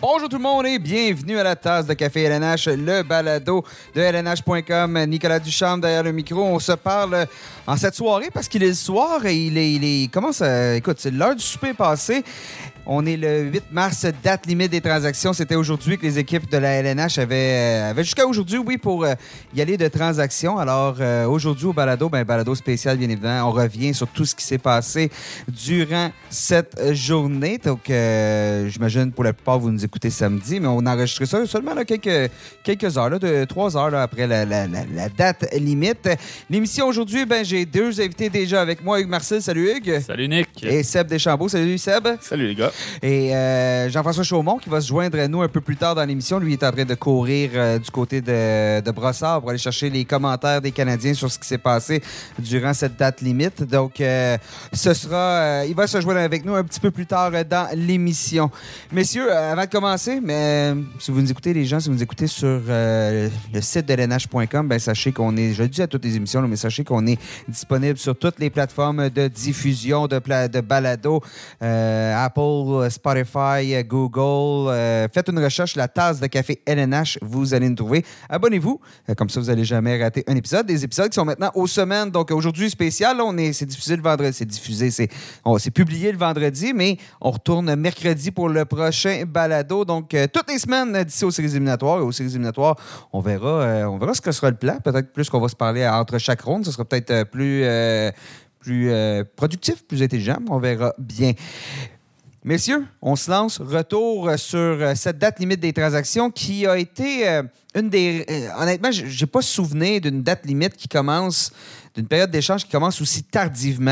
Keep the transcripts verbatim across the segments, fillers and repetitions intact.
Bonjour tout le monde et bienvenue à la tasse de café L N H, le balado de L N H point com. Nicolas Ducharme derrière le micro. On se parle en cette soirée parce qu'il est le soir et il est... Il est comment ça... Écoute, c'est l'heure du souper passé. On est le huit mars, date limite des transactions. C'était aujourd'hui que les équipes de la L N H avaient, avaient jusqu'à aujourd'hui, oui, pour euh, y aller de transactions. Alors, euh, aujourd'hui, au balado, ben, balado spécial, bien évidemment, on revient sur tout ce qui s'est passé durant cette journée. Donc, euh, j'imagine, pour la plupart, vous nous écoutez samedi, mais on a enregistré ça seulement là, quelques, quelques heures, là, de trois heures là, après la, la, la, la date limite. L'émission aujourd'hui, ben, j'ai deux invités déjà avec moi. Hugues Marcel, salut Hugues. Salut Nick. Et Seb Deschambault, salut Seb. Salut les gars. Et euh, Jean-François Chaumont qui va se joindre à nous un peu plus tard dans l'émission. Lui, il est en train de courir euh, du côté de, de Brossard pour aller chercher les commentaires des Canadiens sur ce qui s'est passé durant cette date limite. Donc, euh, ce sera, euh, il va se joindre avec nous un petit peu plus tard euh, dans l'émission. Messieurs, euh, avant de commencer, mais euh, si vous nous écoutez, les gens, si vous nous écoutez sur euh, le site de L N H point com, ben, sachez qu'on est, je le dis à toutes les émissions, là, mais sachez qu'on est disponible sur toutes les plateformes de diffusion de, pla- de balado, euh, Apple, Spotify, Google. Euh, faites une recherche, la tasse de café L N H, vous allez nous trouver. Abonnez-vous, euh, comme ça vous n'allez jamais rater un épisode. Des épisodes qui sont maintenant aux semaines. Donc aujourd'hui, spécial, là, on est, c'est diffusé le vendredi. C'est diffusé, c'est, on, c'est publié le vendredi, mais on retourne mercredi pour le prochain balado. Donc euh, toutes les semaines d'ici aux séries éliminatoires. Et aux séries éliminatoires, on verra, euh, on verra ce que sera le plan. Peut-être plus qu'on va se parler entre chaque ronde. Ce sera peut-être euh, plus, euh, plus euh, productif, plus intelligent. On verra bien. Messieurs, on se lance. Retour sur cette date limite des transactions qui a été euh, une des... Euh, honnêtement, j'ai pas souvenir d'une date limite qui commence, d'une période d'échange qui commence aussi tardivement.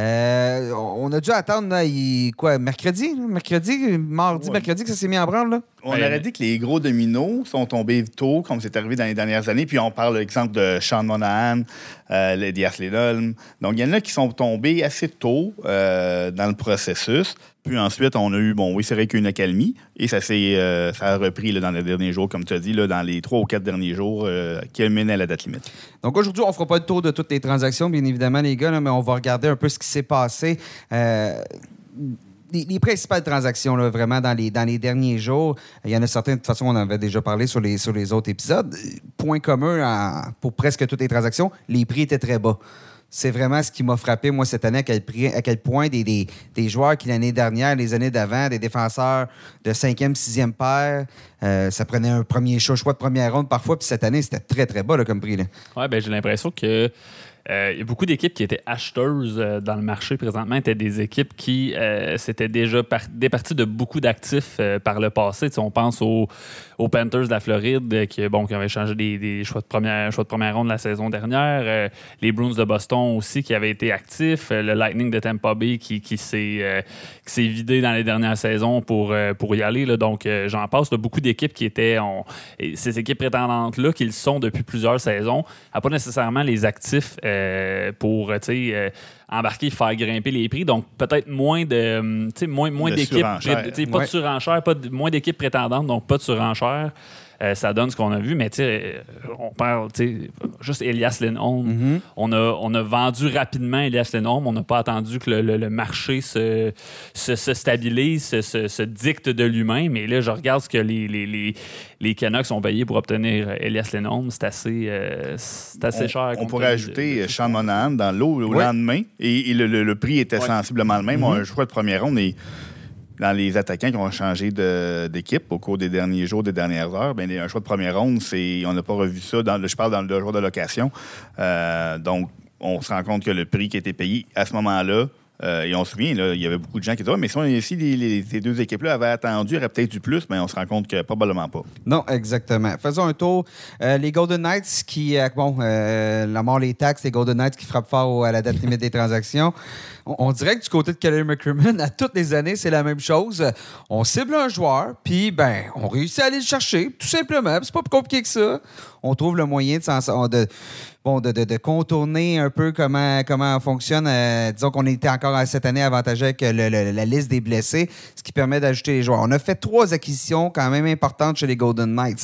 Euh, on a dû attendre, là, il, quoi, mercredi? Mercredi, mardi, ouais. mercredi que ça s'est mis en branle, là? On aurait dit que les gros dominos sont tombés tôt, comme c'est arrivé dans les dernières années. Puis on parle, exemple, de Sean Monahan, euh, Elias Lindholm. Donc, il y en a qui sont tombés assez tôt euh, dans le processus. Puis ensuite, on a eu, bon, oui, c'est vrai qu'il y a eu une accalmie. Et ça, s'est, euh, ça a repris là, dans les derniers jours, comme tu as dit, là, dans les trois ou quatre derniers jours euh, qui a mené à la date limite. Donc aujourd'hui, on ne fera pas le tour de toutes les transactions, bien évidemment, les gars, là, mais on va regarder un peu ce qui s'est passé. Euh, Les, les principales transactions, là, vraiment, dans les, dans les derniers jours, il y en a certaines, de toute façon, on en avait déjà parlé sur les, sur les autres épisodes. Point commun en, pour presque toutes les transactions, les prix étaient très bas. C'est vraiment ce qui m'a frappé, moi, cette année, à quel, prix, à quel point des, des, des joueurs qui, l'année dernière, les années d'avant, des défenseurs de cinquième, sixième paire, euh, ça prenait un premier choix, choix de première ronde parfois, puis cette année, c'était très, très bas là, comme prix. Oui, ben j'ai l'impression que Euh, il y a beaucoup d'équipes qui étaient acheteuses euh, dans le marché présentement, étaient des équipes qui euh, s'étaient déjà par- départies de beaucoup d'actifs euh, par le passé. T'sais, on pense aux, aux Panthers de la Floride euh, qui, bon, qui avaient changé des, des choix, de première, choix de première ronde la saison dernière. Euh, les Bruins de Boston aussi qui avaient été actifs. Euh, le Lightning de Tampa Bay qui, qui, s'est, euh, qui s'est vidé dans les dernières saisons pour, euh, pour y aller. Là. Donc, euh, j'en passe. Là, beaucoup d'équipes qui étaient... On, et ces équipes prétendantes-là, qui le sont depuis plusieurs saisons, n'ont pas nécessairement les actifs euh, Euh, pour euh, embarquer, faire grimper les prix. Donc, peut-être moins de moins, moins de d'équipes. Surenchère. Pas ouais. de surenchère, pas de, moins d'équipes prétendantes, donc pas de surenchère. Euh, ça donne ce qu'on a vu, mais on parle juste Elias Lindholm. Mm-hmm. On, a, on a vendu rapidement Elias Lindholm. On n'a pas attendu que le, le, le marché se, se, se stabilise, se, se, se dicte de lui-même. Mais là, je regarde ce que les, les, les, les Canucks ont payé pour obtenir Elias Lindholm. C'est assez, euh, c'est assez on, cher. On pourrait ajouter Sean Monahan dans l'eau au ouais. lendemain. Et, et le, le, le prix était ouais. sensiblement le même. Mm-hmm. On, je crois que le premier ronde est... Dans les attaquants qui ont changé de, d'équipe au cours des derniers jours, des dernières heures, bien, un choix de première ronde, c'est, on n'a pas revu ça. Dans, je parle dans le jour de location. Euh, donc, on se rend compte que le prix qui a été payé à ce moment-là, euh, et on se souvient, là, il y avait beaucoup de gens qui disaient oh, mais si, on, si les, les, ces deux équipes-là avaient attendu, il y aurait peut-être eu plus, mais on se rend compte que probablement pas. Non, exactement. Faisons un tour. Euh, les Golden Knights qui, euh, bon, euh, la mort les taxes, les Golden Knights qui frappent fort au, à la date limite des transactions. On, on dirait que du côté de Kelly McCrimmon, à toutes les années, c'est la même chose. On cible un joueur, puis ben, on réussit à aller le chercher, tout simplement. C'est pas plus compliqué que ça. On trouve le moyen de, s'en, de, bon, de, de, de contourner un peu comment, comment on fonctionne. Euh, disons qu'on était encore cette année avantagé avec le, le, la liste des blessés, ce qui permet d'ajouter les joueurs. On a fait trois acquisitions quand même importantes chez les Golden Knights.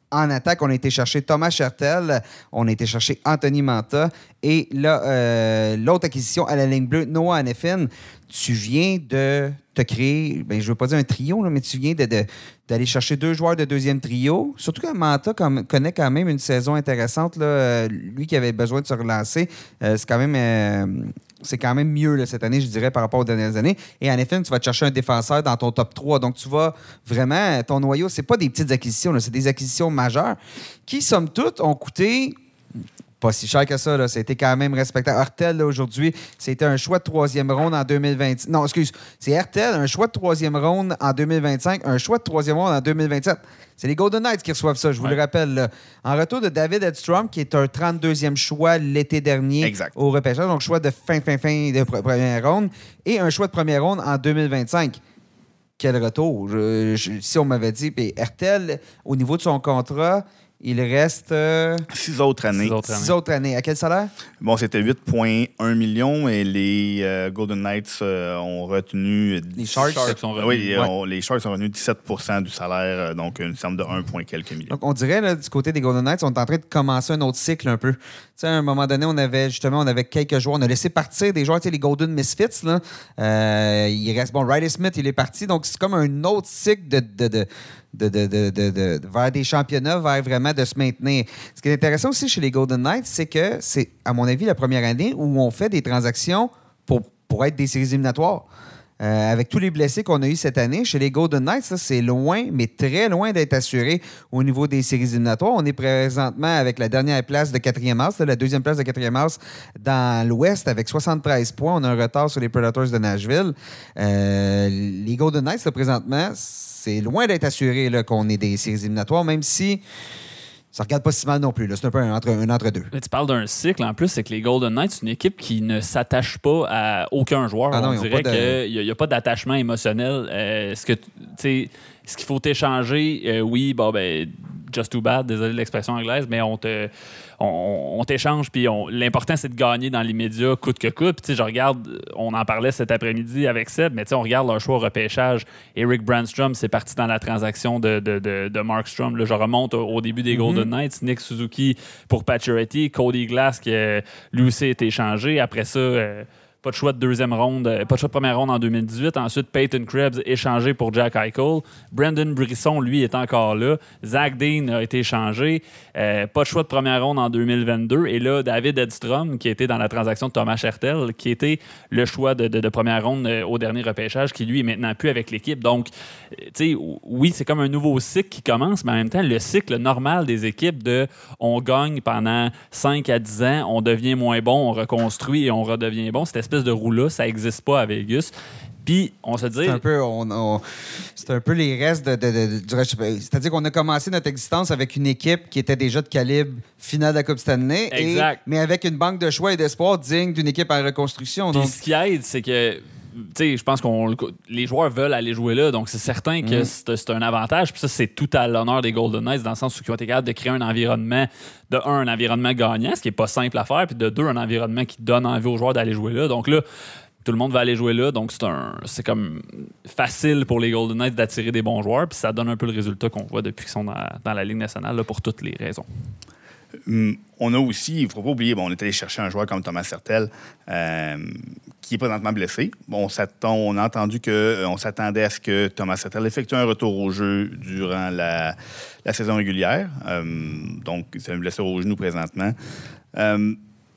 En attaque, on a été chercher Thomas Hertel, on a été chercher Anthony Mantha et là, euh, l'autre acquisition à la ligne bleue, Noah Hanifin. Tu viens de te créer, ben, je ne veux pas dire un trio, là, mais tu viens de, de, d'aller chercher deux joueurs de deuxième trio. Surtout que Mantha comme, connaît quand même une saison intéressante. Là, euh, lui qui avait besoin de se relancer, euh, c'est quand même... Euh, c'est quand même mieux là, cette année, je dirais, par rapport aux dernières années. Et en effet, tu vas te chercher un défenseur dans ton top trois. Donc, tu vas vraiment... Ton noyau, c'est pas des petites acquisitions, là, c'est des acquisitions majeures qui, somme toute, ont coûté... Pas si cher que ça, là. C'était quand même respectable. Hertel, là, aujourd'hui, c'était un choix de troisième ronde en deux mille vingt. Non, excuse. C'est Hertel, un choix de troisième ronde en deux mille vingt-cinq, un choix de troisième ronde en deux mille vingt-sept. C'est les Golden Knights qui reçoivent ça, je vous ouais. le rappelle. Là. En retour de David Edstrom, qui est un trente-deuxième choix l'été dernier exact. Au repêchage, donc choix de fin, fin, fin de première ronde, et un choix de première ronde en deux mille vingt-cinq. Quel retour! Je, je, si on m'avait dit, puis Hertel, au niveau de son contrat, il reste... Euh, six autres années. Six autres années. Six autres années. À quel salaire? Bon, c'était huit virgule un millions et les euh, Golden Knights euh, ont retenu... Les Sharks, Sharks sont revenus. Oui, ouais. on, les Sharks ont retenu dix-sept pour cent du salaire, donc une somme de un point quelques millions. Donc, on dirait, là, du côté des Golden Knights, on est en train de commencer un autre cycle un peu. Tu sais, à un moment donné, on avait justement on avait quelques joueurs. On a laissé partir des joueurs, tu sais, les Golden Misfits. Là. Euh, il reste... Bon, Riley Smith, il est parti. Donc, c'est comme un autre cycle de... de, de De, de, de, de, de, vers des championnats, vers vraiment de se maintenir. Ce qui est intéressant aussi chez les Golden Knights, c'est que c'est, à mon avis, la première année où on fait des transactions pour, pour être des séries éliminatoires. Euh, avec tous les blessés qu'on a eu cette année, chez les Golden Knights, ça, c'est loin, mais très loin d'être assuré au niveau des séries éliminatoires. On est présentement avec la dernière place de quatrième house, la deuxième place de quatrième house dans l'Ouest avec soixante-treize points. On a un retard sur les Predators de Nashville. Euh, les Golden Knights, là, présentement, c'est loin d'être assuré là, qu'on ait des séries éliminatoires, même si ça ne regarde pas si mal non plus. Là. C'est un peu un entre, un entre deux. Là, tu parles d'un cycle. En plus, c'est que les Golden Knights, c'est une équipe qui ne s'attache pas à aucun joueur. Ah non, on dirait de... qu'il n'y a, a pas d'attachement émotionnel. Euh, ce, que, ce qu'il faut échanger, euh, oui, bon, ben, just too bad, désolé de l'expression anglaise, mais on te... On, on t'échange, puis on, l'important, c'est de gagner dans l'immédiat, coûte que coûte. Puis, je regarde, on en parlait cet après-midi avec Seb, mais on regarde leur choix au repêchage. Eric Brandstrom, c'est parti dans la transaction de, de, de, de Markstrom. Là, je remonte au, au début des mm-hmm. Golden Knights. Nick Suzuki pour Pacioretty, Cody Glass, qui euh, lui aussi a été échangé. Après ça... Euh, pas de choix de deuxième ronde, pas de choix de première ronde en deux mille dix-huit. Ensuite, Peyton Krebs échangé pour Jack Eichel. Brandon Brisson, lui, est encore là. Zach Dean a été échangé. Euh, pas de choix de première ronde en deux mille vingt-deux. Et là, David Edstrom, qui était dans la transaction de Thomas Hertel, qui était le choix de, de, de première ronde euh, au dernier repêchage, qui, lui, est maintenant plus avec l'équipe. Donc, tu sais, oui, c'est comme un nouveau cycle qui commence, mais en même temps, le cycle normal des équipes de on gagne pendant cinq à dix ans, on devient moins bon, on reconstruit et on redevient bon. Cette espèce de roue-là, ça n'existe pas à Vegas. Puis, on se dit... C'est un peu, on, on, c'est un peu les restes de, de, de, du... C'est-à-dire qu'on a commencé notre existence avec une équipe qui était déjà de calibre finale de la Coupe Stanley, exact. Et, mais avec une banque de choix et d'espoir digne d'une équipe en reconstruction. Puis donc... ce qui aide, c'est que je pense que les joueurs veulent aller jouer là, donc c'est certain que mm. c'est, c'est un avantage. Puis ça, c'est tout à l'honneur des Golden Knights, dans le sens où ils ont été capables de créer un environnement, de un, un environnement gagnant, ce qui n'est pas simple à faire, puis de deux, un environnement qui donne envie aux joueurs d'aller jouer là. Donc là, tout le monde va aller jouer là, donc c'est, un, c'est comme facile pour les Golden Knights d'attirer des bons joueurs, puis ça donne un peu le résultat qu'on voit depuis qu'ils sont dans, dans la Ligue nationale, là, pour toutes les raisons. Hum, on a aussi, il ne faut pas oublier, bon, on est allé chercher un joueur comme Thomas Hertel, euh, qui est présentement blessé. Bon, on, on a entendu qu'on euh, s'attendait à ce que Thomas Hertel effectue un retour au jeu durant la, la saison régulière. Euh, donc, c'est une blessure au genou présentement. Euh,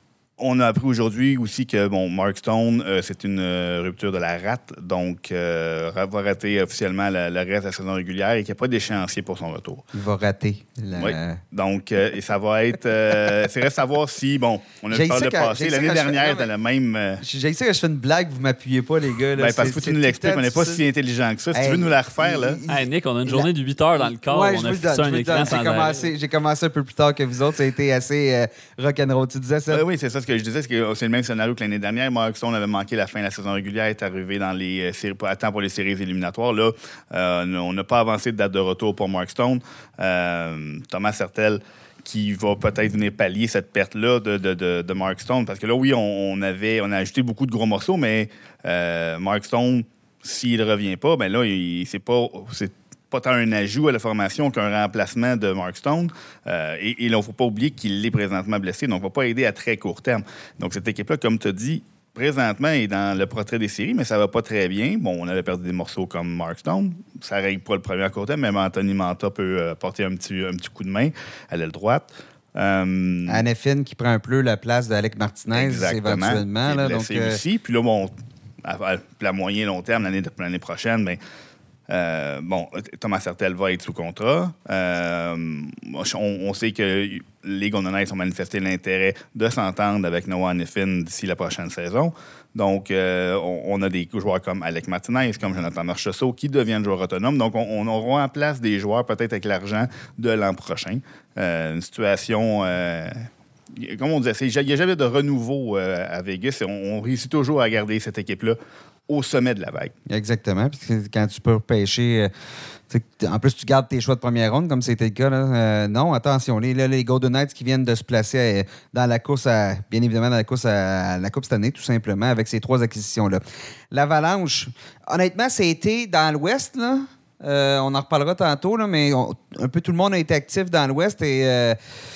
On a appris aujourd'hui aussi que bon, Mark Stone, euh, c'est une euh, rupture de la rate, donc euh, va rater officiellement le, le reste de la saison régulière et qu'il n'y a pas d'échéancier pour son retour. Il va rater. La... Oui. Donc, euh, et ça va être... Euh, c'est reste à voir si... Bon, on a vu par le passé. L'année dernière, dans le même... Euh... J'ai essayé que je fais une blague, vous m'appuyez pas, les gars. Là. Ben, parce que tu nous l'expliques, on n'est pas si intelligent que ça. Si hey, tu veux nous la refaire, là... Hey, Nick, on a une journée de huit heures dans le corps. Ouais, on a fait ça un écran sans j'ai commencé, j'ai commencé un peu plus tard que vous autres. Ça a été assez euh, rock'n'roll. Tu disais ça? Euh, oui, c'est ça ce que je disais. C'est, que c'est le même scénario que l'année dernière. Mark Stone avait manqué la fin de la saison régulière, est arrivé dans les séries, à temps pour les séries éliminatoires. Là, euh, on n'a pas avancé de date de retour pour Mark Stone. Euh, Thomas Hertel, qui va peut-être venir pallier cette perte-là de, de, de, de Mark Stone. Parce que là, oui, on, on, avait, on a ajouté beaucoup de gros morceaux, mais euh, Mark Stone, s'il ne revient pas, ben là, il, c'est pas... C'est, pas tant un ajout à la formation qu'un remplacement de Mark Stone. Euh, et il ne faut pas oublier qu'il est présentement blessé, donc il ne va pas aider à très court terme. Donc, cette équipe-là, comme tu as dit, présentement est dans le portrait des séries, mais ça ne va pas très bien. Bon, on avait perdu des morceaux comme Mark Stone. Ça ne règle pas le premier à court terme, même Anthony Manta peut apporter un petit, un petit coup de main à l'aile droite. Euh... Anne Finn qui prend un peu la place d'Alec Martinez exactement, éventuellement. Là, donc, euh... aussi. Puis là, bon, à, à moyen long terme, l'année, l'année prochaine, bien, Euh, bon, Thomas Hertel va être sous contrat. Euh, on, on sait que les Golden Knights ont manifesté l'intérêt de s'entendre avec Noah Hanifin d'ici la prochaine saison. Donc, euh, on, on a des joueurs comme Alec Martinez, comme Jonathan Marchessault, qui deviennent joueurs autonomes. Donc, on, on aura en place des joueurs peut-être avec l'argent de l'an prochain. Euh, une situation... Euh, comme on disait, il n'y a jamais de renouveau euh, à Vegas. On, on réussit toujours à garder cette équipe-là au sommet de la vague. Exactement. Puis quand tu peux repêcher, euh, en plus, tu gardes tes choix de première ronde, comme c'était le cas. Là. Euh, non, attention, les, les Golden Knights qui viennent de se placer euh, dans la course, à, bien évidemment, dans la course à, à la Coupe cette année, tout simplement, avec ces trois acquisitions-là. L'Avalanche, honnêtement, ça a été dans l'Ouest, là. Euh, on en reparlera tantôt, là, mais on, un peu tout le monde a été actif dans l'Ouest et euh,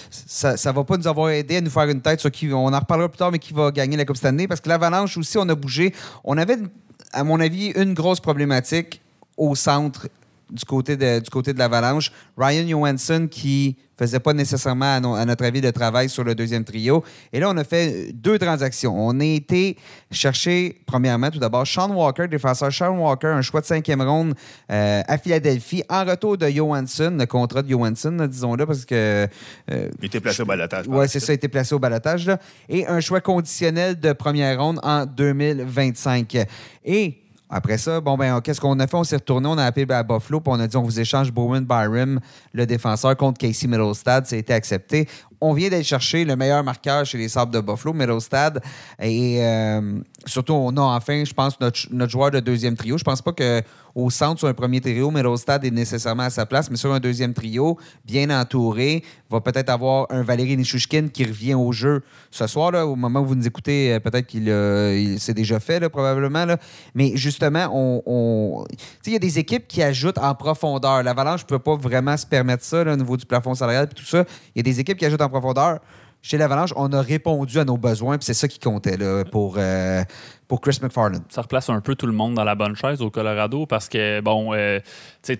ça ne va pas nous avoir aidé à nous faire une tête sur qui, on en reparlera plus tard, mais qui va gagner la Coupe cette année. Parce que l'Avalanche aussi, on a bougé. On avait, à mon avis, une grosse problématique au centre du côté de, du côté de l'Avalanche. Ryan Johansson qui faisait pas nécessairement, à, no, à notre avis, le travail sur le deuxième trio. Et là, on a fait deux transactions. On a été chercher, premièrement, tout d'abord, Sean Walker, défenseur Sean Walker, un choix de cinquième ronde euh, à Philadelphie, en retour de Johansson, le contrat de Johansson, disons-le, parce que... Euh, il était placé au balotage. Oui, c'est ça, il était placé au balotage. Là. Et un choix conditionnel de première ronde en deux mille vingt-cinq. Et... Après ça, bon, ben, qu'est-ce qu'on a fait? On s'est retourné, on a appelé à Buffalo, puis on a dit on vous échange Bowen Byram, le défenseur, contre Casey Middlestad. Ça a été accepté. On vient d'aller chercher le meilleur marqueur chez les Sabres de Buffalo, Middlestad. Et euh, surtout, on a enfin, je pense, notre, notre joueur de deuxième trio. Je pense pas qu'au centre, sur un premier trio, Middlestad est nécessairement à sa place, mais sur un deuxième trio, bien entouré, va peut-être avoir un Valérie Nichushkin qui revient au jeu ce soir. Là, au moment où vous nous écoutez, peut-être qu'il euh, il, c'est déjà fait, là, probablement. Là. Mais justement, on, on... il y a des équipes qui ajoutent en profondeur. L'Avalanche ne peut pas vraiment se permettre ça là, au niveau du plafond salarial et tout ça. Il y a des équipes qui ajoutent en profondeur. Chez l'Avalanche, on a répondu à nos besoins, puis c'est ça qui comptait là, pour, euh, pour Chris McFarland. Ça replace un peu tout le monde dans la bonne chaise au Colorado parce que, bon, euh, tu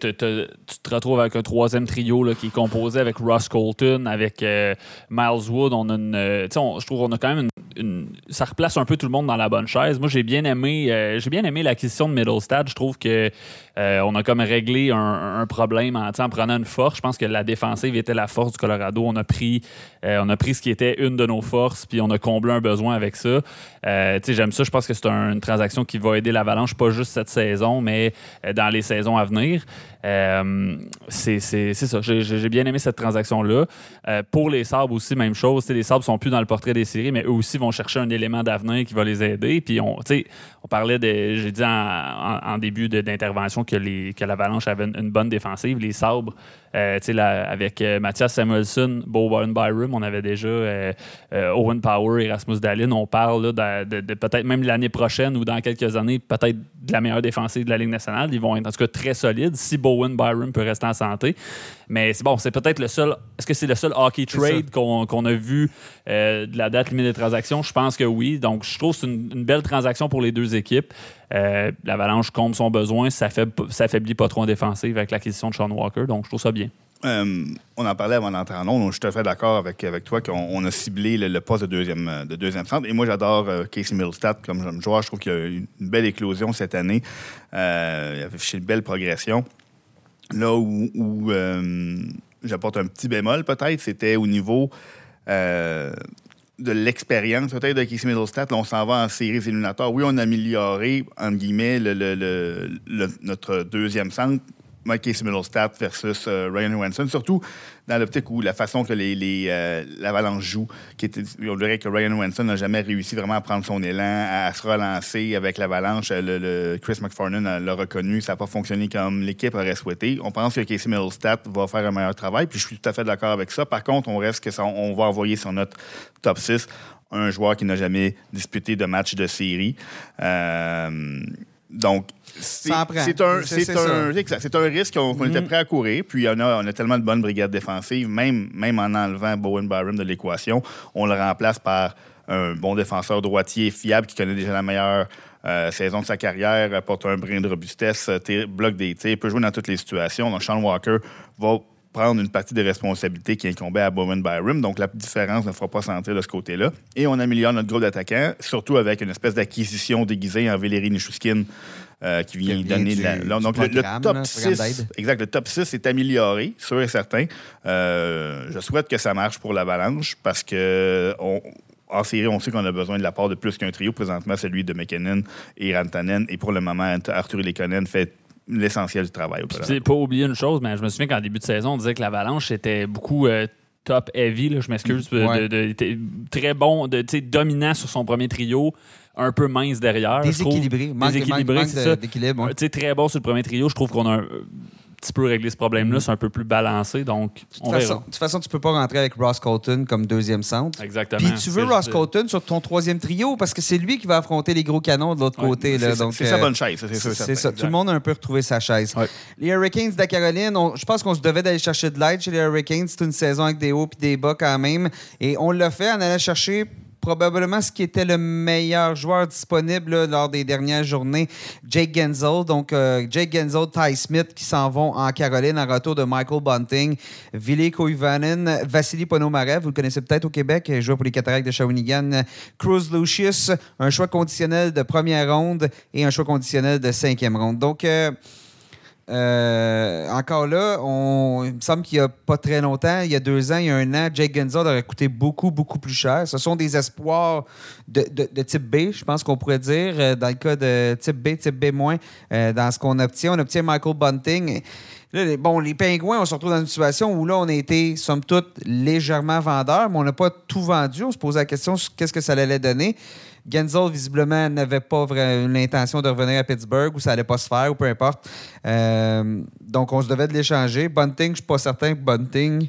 te retrouves avec un troisième trio là, qui est composé avec Ross Colton, avec euh, Miles Wood. On a une, euh, on, je trouve qu'on a quand même une, une... Ça replace un peu tout le monde dans la bonne chaise. Moi, j'ai bien aimé, euh, j'ai bien aimé l'acquisition de Middlestad. Je trouve que euh, on a comme réglé un, un problème en, en prenant une force. Je pense que la défensive était la force du Colorado. On a pris, euh, on a pris ce qui était une de nos forces, puis on a comblé un besoin avec ça. Euh, j'aime ça. Je pense que c'est un, une transaction qui va aider l'Avalanche, pas juste cette saison, mais euh, dans les saisons à venir. Euh, c'est, c'est, c'est ça. J'ai, j'ai bien aimé cette transaction-là. Euh, pour les Sabres aussi, même chose. T'sais, les Sabres sont plus dans le portrait des séries, mais eux aussi vont chercher un élément d'avenir qui va les aider. Puis on, on parlait de... J'ai dit en, en, en début de, d'intervention que, les, que l'Avalanche avait une, une bonne défensive. Les Sabres, euh, là, avec euh, Mathias Samuelsson, Bowen Byram, on avait déjà euh, euh, Owen Power, Erasmus Dahlin. On parle là, de, de, de peut-être même l'année prochaine ou dans quelques années, peut-être de la meilleure défensive de la Ligue nationale. Ils vont être en tout cas très solides si Bowen Byram peut rester en santé. Mais c'est bon, c'est peut-être le seul... Est-ce que c'est le seul hockey trade qu'on, qu'on a vu euh, de la date limite des transactions? Je pense que oui. Donc, je trouve que c'est une, une belle transaction pour les deux équipes. Euh, L'Avalanche comble son besoin. Ça affaiblit pas trop en défensive avec l'acquisition de Sean Walker. Donc, je trouve ça bien. Euh, on en parlait avant d'entrer en ondes. Je suis tout à fait d'accord avec, avec toi qu'on on a ciblé le, le poste de deuxième, de deuxième centre. Et moi, j'adore euh, Casey Middlestad comme joueur. Je trouve qu'il y a une belle éclosion cette année. Euh, il a fait une belle progression. Là où, où euh, j'apporte un petit bémol, peut-être, c'était au niveau euh, de l'expérience, peut-être, de Casey Middlestad. Là, on s'en va en séries éliminatoires. Oui, on a amélioré, entre guillemets, le, le, le, le, notre deuxième centre. Casey Middlestad versus euh, Ryan Johansson, surtout dans l'optique où la façon que les, les, euh, l'Avalanche joue, qui était, on dirait que Ryan Johansson n'a jamais réussi vraiment à prendre son élan, à, à se relancer avec l'Avalanche. Le, le Chris McFarland l'a reconnu, ça n'a pas fonctionné comme l'équipe aurait souhaité. On pense que Casey Middlestad va faire un meilleur travail, puis je suis tout à fait d'accord avec ça. Par contre, on reste que ça, on va envoyer sur notre top six un joueur qui n'a jamais disputé de match de série. Euh, Donc, c'est, Ça en prend. c'est, un, C'est- c'est, c'est un, exact, c'est un risque qu'on, qu'on Mhm. était prêt à courir. Puis, on a, on a tellement de bonnes brigades défensives, même, même en enlevant Bowen Byram de l'équation, on le remplace par un bon défenseur droitier fiable qui connaît déjà la meilleure euh, saison de sa carrière, apporte un brin de robustesse, t- bloque des tirs, peut jouer dans toutes les situations. Donc, Sean Walker va prendre une partie des responsabilités qui incombait à Bowen Byram. Donc, la différence ne fera pas sentir de ce côté-là. Et on améliore notre groupe d'attaquants, surtout avec une espèce d'acquisition déguisée en Valérie Nichushkin euh, qui vient Qui vient donner du- de la... du Donc, le, le programme, top là, programme six... d'aide. Exact, le top six est amélioré, sûr et certain. Euh, je souhaite que ça marche pour l'Avalanche parce que... On, en série, on sait qu'on a besoin de la part de plus qu'un trio. Présentement, celui de McKinnon et Rantanen. Et pour le moment, Arthur Lekonen fait l'essentiel du travail. Au C'est pas oublier une chose, mais je me souviens qu'en début de saison, on disait que l'Avalanche était beaucoup euh, top heavy. Là, je m'excuse. de- Ouais. de- de- était très bon, de, tu sais, dominant sur son premier trio, un peu mince derrière. je trouve. Déséquilibré. Manque, Déséquilibré, manque- c'est manque ça. de- d'équilibre. ouais. Tu sais, très bon sur le premier trio. Je trouve qu'on a un petit peu réglé ce problème-là. C'est un peu plus balancé, donc De on toute verra. façon, de toute façon, tu peux pas rentrer avec Ross Colton comme deuxième centre. Exactement. Puis tu veux C'est Ross juste- Colton sur ton troisième trio parce que c'est lui qui va affronter les gros canons de l'autre Ouais, côté. C'est, Là, c'est- donc, c'est sa euh, bonne chaise, ça, c'est sûr. C'est certain. ça. Tout le monde a un peu retrouvé sa chaise. Ouais. Les Hurricanes de la Caroline, on- je pense qu'on se devait d'aller chercher de l'aide chez les Hurricanes. C'est une saison avec des hauts et des bas quand même. Et on l'a fait en allant chercher probablement ce qui était le meilleur joueur disponible là, lors des dernières journées, Jake Gensel. Donc, euh, Jake Gensel, Ty Smith qui s'en vont en Caroline en retour de Michael Bunting, Ville Koivunen, Vassili Ponomarev, vous le connaissez peut-être au Québec, il joue pour les Cataractes de Shawinigan, Cruz Lucius, un choix conditionnel de première ronde et un choix conditionnel de cinquième ronde. Donc, euh, Euh, encore là, on, il me semble qu'il n'y a pas très longtemps, il y a deux ans, il y a un an, Jake Gensel aurait coûté beaucoup, beaucoup plus cher. Ce sont des espoirs de, de, de type B, je pense qu'on pourrait dire. Euh, Dans le cas de type B, type B-, euh, dans ce qu'on obtient, on obtient Michael Bunting. Là, les, bon, les Pingouins, on se retrouve dans une situation où là, on a été, somme toute, légèrement vendeurs, mais on n'a pas tout vendu. On se posait la question sur qu'est-ce que ça allait donner. Gensel, visiblement, n'avait pas vraiment l'intention de revenir à Pittsburgh ou ça allait pas se faire ou peu importe. Euh, donc, on se devait de l'échanger. Bunting, je ne suis pas certain que Bunting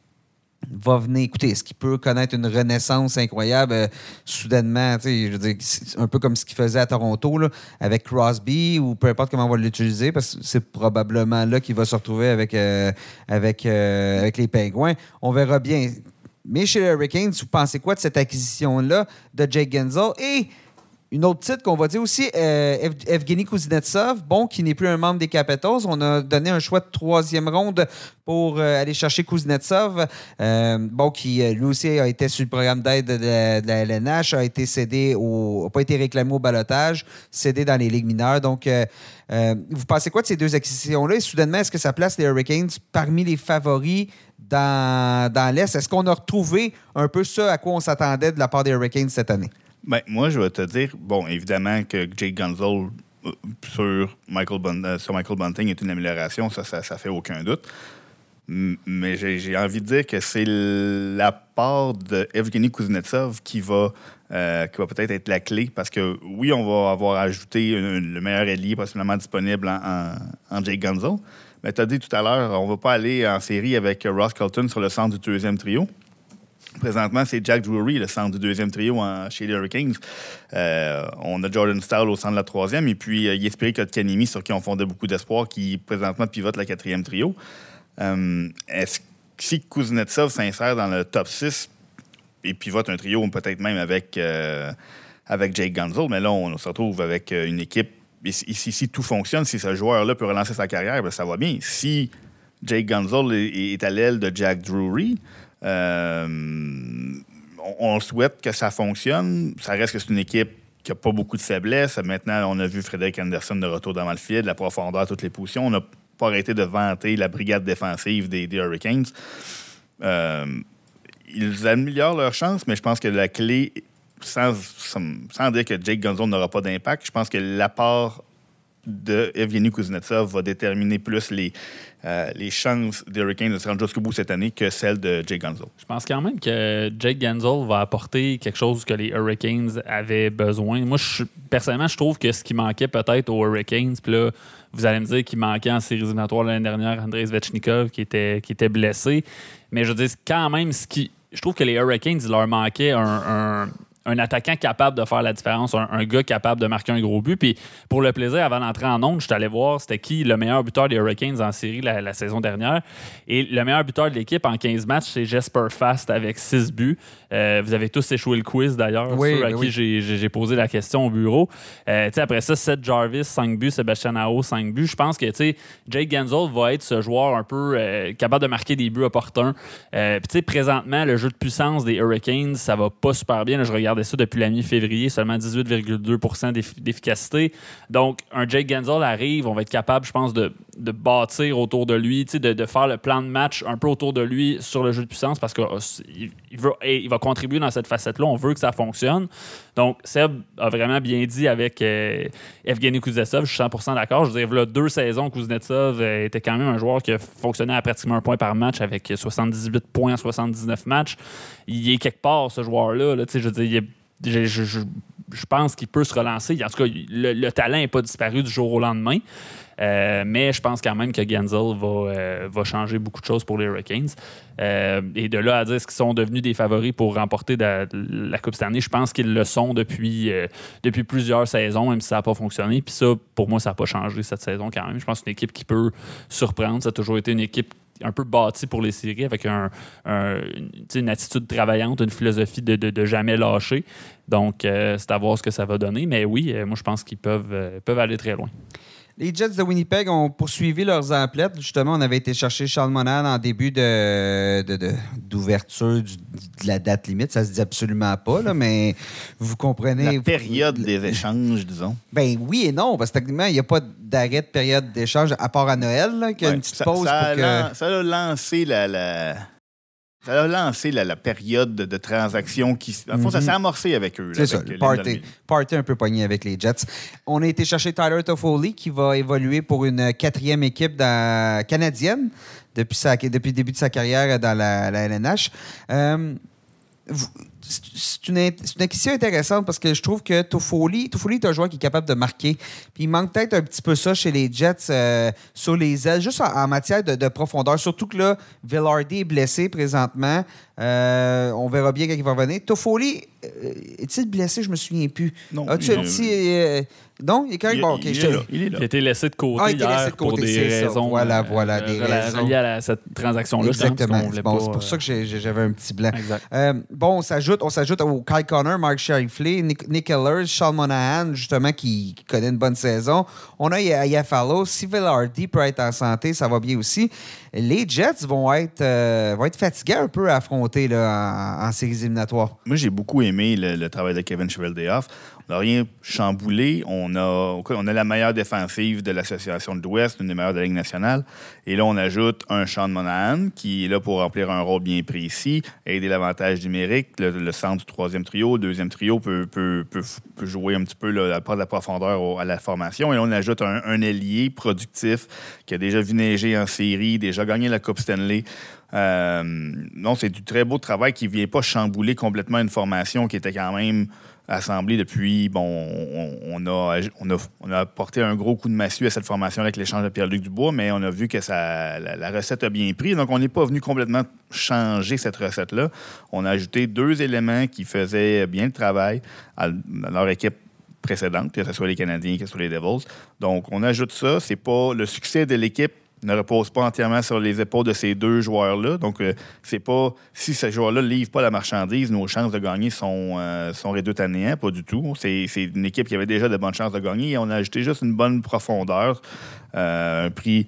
va venir. Écoutez, est-ce qu'il peut connaître une renaissance incroyable euh, soudainement? Je veux dire, c'est un peu comme ce qu'il faisait à Toronto là, avec Crosby ou peu importe comment on va l'utiliser parce que c'est probablement là qu'il va se retrouver avec, euh, avec, euh, avec les Pingouins. On verra bien. Mais chez les Hurricanes, vous pensez quoi de cette acquisition-là de Jake Gensel? Et une autre titre qu'on va dire aussi, euh, Ev- Evgeny Kuznetsov, bon, qui n'est plus un membre des Capitals. On a donné un choix de troisième ronde pour euh, aller chercher Kuznetsov, euh, bon, qui euh, lui aussi a été sur le programme d'aide de la, de la L N H, a été cédé au, n'a pas été réclamé au balotage, cédé dans les ligues mineures. Donc, euh, euh, vous pensez quoi de ces deux acquisitions-là? Et soudainement, est-ce que ça place les Hurricanes parmi les favoris dans, dans l'Est? Est-ce qu'on a retrouvé un peu ça à quoi on s'attendait de la part des Hurricanes cette année? Ben, moi, je vais te dire, bon, évidemment que Jake Gensel euh, sur Michael, Bun- euh, sur Michael Bunting est une amélioration, ça, ça, ça fait aucun doute. M- Mais j'ai, j'ai envie de dire que c'est la part de Evgeny Kuznetsov qui va, euh, qui va peut-être être la clé, parce que oui, on va avoir ajouté un- le meilleur ailier possiblement disponible en, en, en Jake Gensel, mais tu as dit tout à l'heure, on ne va pas aller en série avec Ross Colton sur le centre du deuxième trio. Présentement, c'est Jack Drury, le centre du deuxième trio en, chez les Hurricanes. Euh, on a Jordan Staal au centre de la troisième, et puis euh, Jesperi Kotkaniemi, sur qui on fondait beaucoup d'espoir, qui présentement pivote le quatrième trio. Euh, est-ce que si Kuznetsov s'insère dans le top six et pivote un trio, peut-être même avec, euh, avec Jake Gensel, mais là, on se retrouve avec euh, une équipe. Et si, si, si tout fonctionne, si ce joueur-là peut relancer sa carrière, bien, ça va bien. Si Jake Gensel est, est à l'aile de Jack Drury, Euh, on, on souhaite que ça fonctionne. Ça reste que c'est une équipe qui n'a pas beaucoup de faiblesses. Maintenant, on a vu Frédéric Anderson de retour devant le filet, de la profondeur à toutes les positions. On n'a pas arrêté de vanter la brigade défensive des, des Hurricanes. Euh, ils améliorent leurs chances, mais je pense que la clé, sans, sans, sans dire que Jake Gensel n'aura pas d'impact, je pense que l'apport de Evgeny Kuznetsov va déterminer plus les, euh, les chances des Hurricanes de se rendre jusqu'au bout cette année que celles de Jake Gensel. Je pense quand même que Jake Gensel va apporter quelque chose que les Hurricanes avaient besoin. Moi, je, personnellement, je trouve que ce qui manquait peut-être aux Hurricanes, puis là, vous allez me dire qu'il manquait en séries éliminatoires l'année dernière Andrei Svechnikov qui était, qui était blessé. Mais je veux dire, quand même, ce qui, je trouve que les Hurricanes, il leur manquait un, un, un attaquant capable de faire la différence, un, un gars capable de marquer un gros but. Puis pour le plaisir, avant d'entrer en onde, je suis allé voir c'était qui le meilleur buteur des Hurricanes en série la, la saison dernière. Et le meilleur buteur de l'équipe en quinze matchs, c'est Jesper Fast avec six buts. Euh, vous avez tous échoué le quiz d'ailleurs, oui, ceux à oui. qui j'ai, j'ai, j'ai posé la question au bureau. Euh, après ça, Seth Jarvis, cinq buts, Sébastien Aho, cinq buts. Je pense que Jake Gensel va être ce joueur un peu euh, capable de marquer des buts opportuns. Euh, Puis présentement, le jeu de puissance des Hurricanes, ça va pas super bien. Là, je regardais ça depuis la mi-février, seulement dix-huit virgule deux pour cent d'eff- d'efficacité. Donc, un Jake Gensel arrive, on va être capable, je pense, de, de bâtir autour de lui, de, de faire le plan de match un peu autour de lui sur le jeu de puissance parce qu'il il veut, il va contribuer dans cette facette-là. On veut que ça fonctionne. Donc, Seb a vraiment bien dit avec euh, Evgeny Kuznetsov, je suis cent pour cent d'accord. Je veux dire, là, deux saisons, Kuznetsov euh, était quand même un joueur qui fonctionnait à pratiquement un point par match avec soixante-dix-huit points en soixante-dix-neuf matchs. Il est quelque part, ce joueur-là. Là, je veux dire, il est, je, je, je, je pense qu'il peut se relancer. En tout cas, le, le talent n'est pas disparu du jour au lendemain. Euh, mais je pense quand même que Gensel va, euh, va changer beaucoup de choses pour les Hurricanes. Euh, et de là à dire qu'ils sont devenus des favoris pour remporter la, la Coupe cette année, je pense qu'ils le sont depuis, euh, depuis plusieurs saisons, même si ça n'a pas fonctionné. Puis ça, pour moi, ça n'a pas changé cette saison quand même. Je pense que c'est une équipe qui peut surprendre. Ça a toujours été une équipe un peu bâtie pour les séries avec un, un, une, une attitude travaillante, une philosophie de, de, de jamais lâcher. Donc, euh, c'est à voir ce que ça va donner. Mais oui, euh, moi, je pense qu'ils peuvent, euh, peuvent aller très loin. Les Jets de Winnipeg ont poursuivi leurs emplettes. Justement, on avait été chercher Charles Monahan en début de, de, de, d'ouverture du, de la date limite. Ça se dit absolument pas, là, mais vous comprenez. La période vous, des échanges, disons. Ben oui et non, parce que techniquement, il n'y a pas d'arrêt de période d'échange à part à Noël, là, qu'il y a Ouais, une petite ça, pause ça pour a que... lan- ça a lancé la... la... Ça a lancé la, la période de, de transaction qui... En fond, mm-hmm. ça s'est amorcé avec eux. Là, C'est avec ça, le les party, party un peu pogné avec les Jets. On a été chercher Tyler Toffoli qui va évoluer pour une quatrième équipe dans, canadienne depuis, sa, depuis le début de sa carrière dans la, la L N H. Euh, c'est une, c'est une acquisition intéressante parce que je trouve que Toffoli, Toffoli est un joueur qui est capable de marquer. Puis il manque peut-être un petit peu ça chez les Jets euh, sur les ailes, juste en, en matière de, de profondeur. Surtout que là, Vilardi est blessé présentement. Euh, on verra bien quand il va revenir. Toffoli, euh, est-il blessé? Je me souviens plus. Non. As-tu un petit... Euh, non, il est correct. Il, bon, okay, il, je est là, il est là. Il a été laissé de côté ah, il hier laissé de côté, pour des raisons... Ça. Voilà, voilà, euh, des rela- raisons. reliées à cette transaction-là. Exactement. Bon, Bon, pas, c'est pour ça que j'ai, j'avais un petit blanc. Exact. Euh, bon, on s'ajoute, on s'ajoute au Kyle Connor, Mark Shifley, Nick, Nick Ehlers, Sean Monahan, justement, qui, qui connaît une bonne saison. On a Iafallo. Si Vilardi peut être en santé, ça va bien aussi. Les Jets vont être, euh, vont être fatigués un peu à affronter là, en, en séries éliminatoires. Moi, j'ai beaucoup aimé le, le travail de Kevin Cheveldayoff. On n'a rien chamboulé. On a, on a la meilleure défensive de l'Association de l'Ouest, une des meilleures de la Ligue nationale. Et là, on ajoute un Sean Monahan qui est là pour remplir un rôle bien précis, aider l'avantage numérique. Le, le centre du troisième trio, le deuxième trio peut, peut, peut, peut jouer un petit peu là, à la profondeur au, à la formation. Et là, on ajoute un, un ailier productif qui a déjà vu neiger en série, déjà gagné la Coupe Stanley. Euh, non, c'est du très beau travail qui ne vient pas chambouler complètement une formation qui était quand même assemblée depuis... Bon, on, on, a, on, a, on a apporté un gros coup de massue à cette formation avec l'échange de Pierre-Luc Dubois, mais on a vu que ça, la, la recette a bien pris. Donc, on n'est pas venu complètement changer cette recette-là. On a ajouté deux éléments qui faisaient bien le travail à, à leur équipe précédente, que ce soit les Canadiens, que ce soit les Devils. Donc, on ajoute ça. C'est pas le succès de l'équipe ne repose pas entièrement sur les épaules de ces deux joueurs-là. Donc, euh, c'est pas... Si ces joueurs-là ne livrent pas la marchandise, nos chances de gagner sont, euh, sont réduites à néant. Pas du tout. C'est, c'est une équipe qui avait déjà de bonnes chances de gagner et on a ajouté juste une bonne profondeur. Euh, un prix...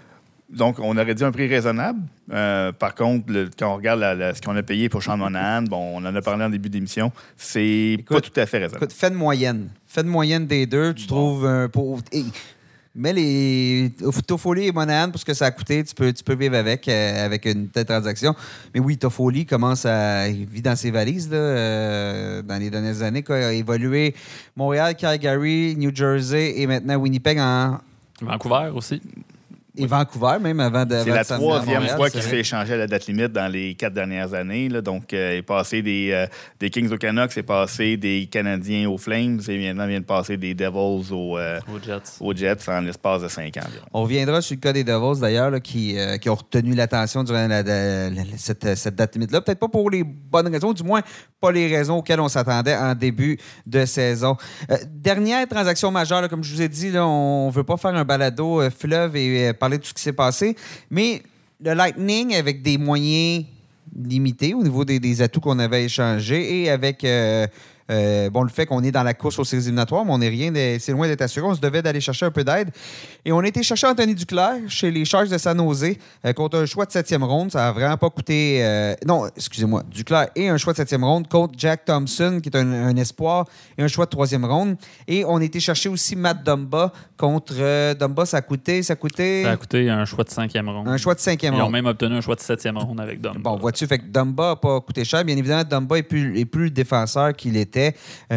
Donc, on aurait dit un prix raisonnable. Euh, par contre, le, quand on regarde la, la, ce qu'on a payé pour Sean Monahan, bon, on en a parlé en début d'émission, c'est écoute, pas tout à fait raisonnable. Écoute, fais de moyenne. Fais de moyenne des deux. Tu bon. trouves... un pour... Et... Mais les Toffoli et Monahan, pour ce que ça a coûté, tu peux, tu peux vivre avec, euh, avec une telle transaction. Mais oui, Toffoli commence à vivre dans ses valises là, euh, dans les dernières années. Quoi. Il a évolué Montréal, Calgary, New Jersey et maintenant Winnipeg en... Vancouver aussi. Et Vancouver, même avant de. C'est la avant de troisième Montréal, fois c'est qu'il se vrai. fait échanger à la date limite dans les quatre dernières années. Là. Donc, euh, il est passé des, euh, des Kings aux Canucks, il est passé des Canadiens aux Flames, et maintenant, il vient de passer des Devils aux, euh, Aux Jets. aux Jets en l'espace de cinq ans environ. On reviendra sur le cas des Devils, d'ailleurs, là, qui, euh, qui ont retenu l'attention durant la, la- la- cette, cette date limite-là. Peut-être pas pour les bonnes raisons, du moins pas les raisons auxquelles on s'attendait en début de saison. Euh, dernière transaction majeure, là, comme je vous ai dit, là, on ne veut pas faire un balado euh, fleuve et euh, parler de tout ce qui s'est passé, mais le Lightning, avec des moyens limités au niveau des, des atouts qu'on avait échangés et avec... euh, Euh, bon, le fait qu'on est dans la course aux séries éliminatoires, mais on n'est rien, de, c'est loin d'être assuré. On se devait d'aller chercher un peu d'aide. Et on a été chercher Anthony Duclair chez les Sharks de San Jose euh, contre un choix de septième ronde. Ça n'a vraiment pas coûté... Euh, non, excusez-moi. Duclair et un choix de septième ronde contre Jack Thompson, qui est un, un espoir, et un choix de troisième ronde. Et on a été chercher aussi Matt Dumba contre... Euh, Dumba, ça a coûté... Ça a coûté... Ça a coûté un choix de cinquième ronde. Un choix de cinquième Ils ont ronde. même obtenu un choix de septième ronde avec Dumba. Bon, vois-tu, fait que Dumba n'a pas coûté cher. Bien évidemment, Dumba est plus, est plus le défenseur qu'il était,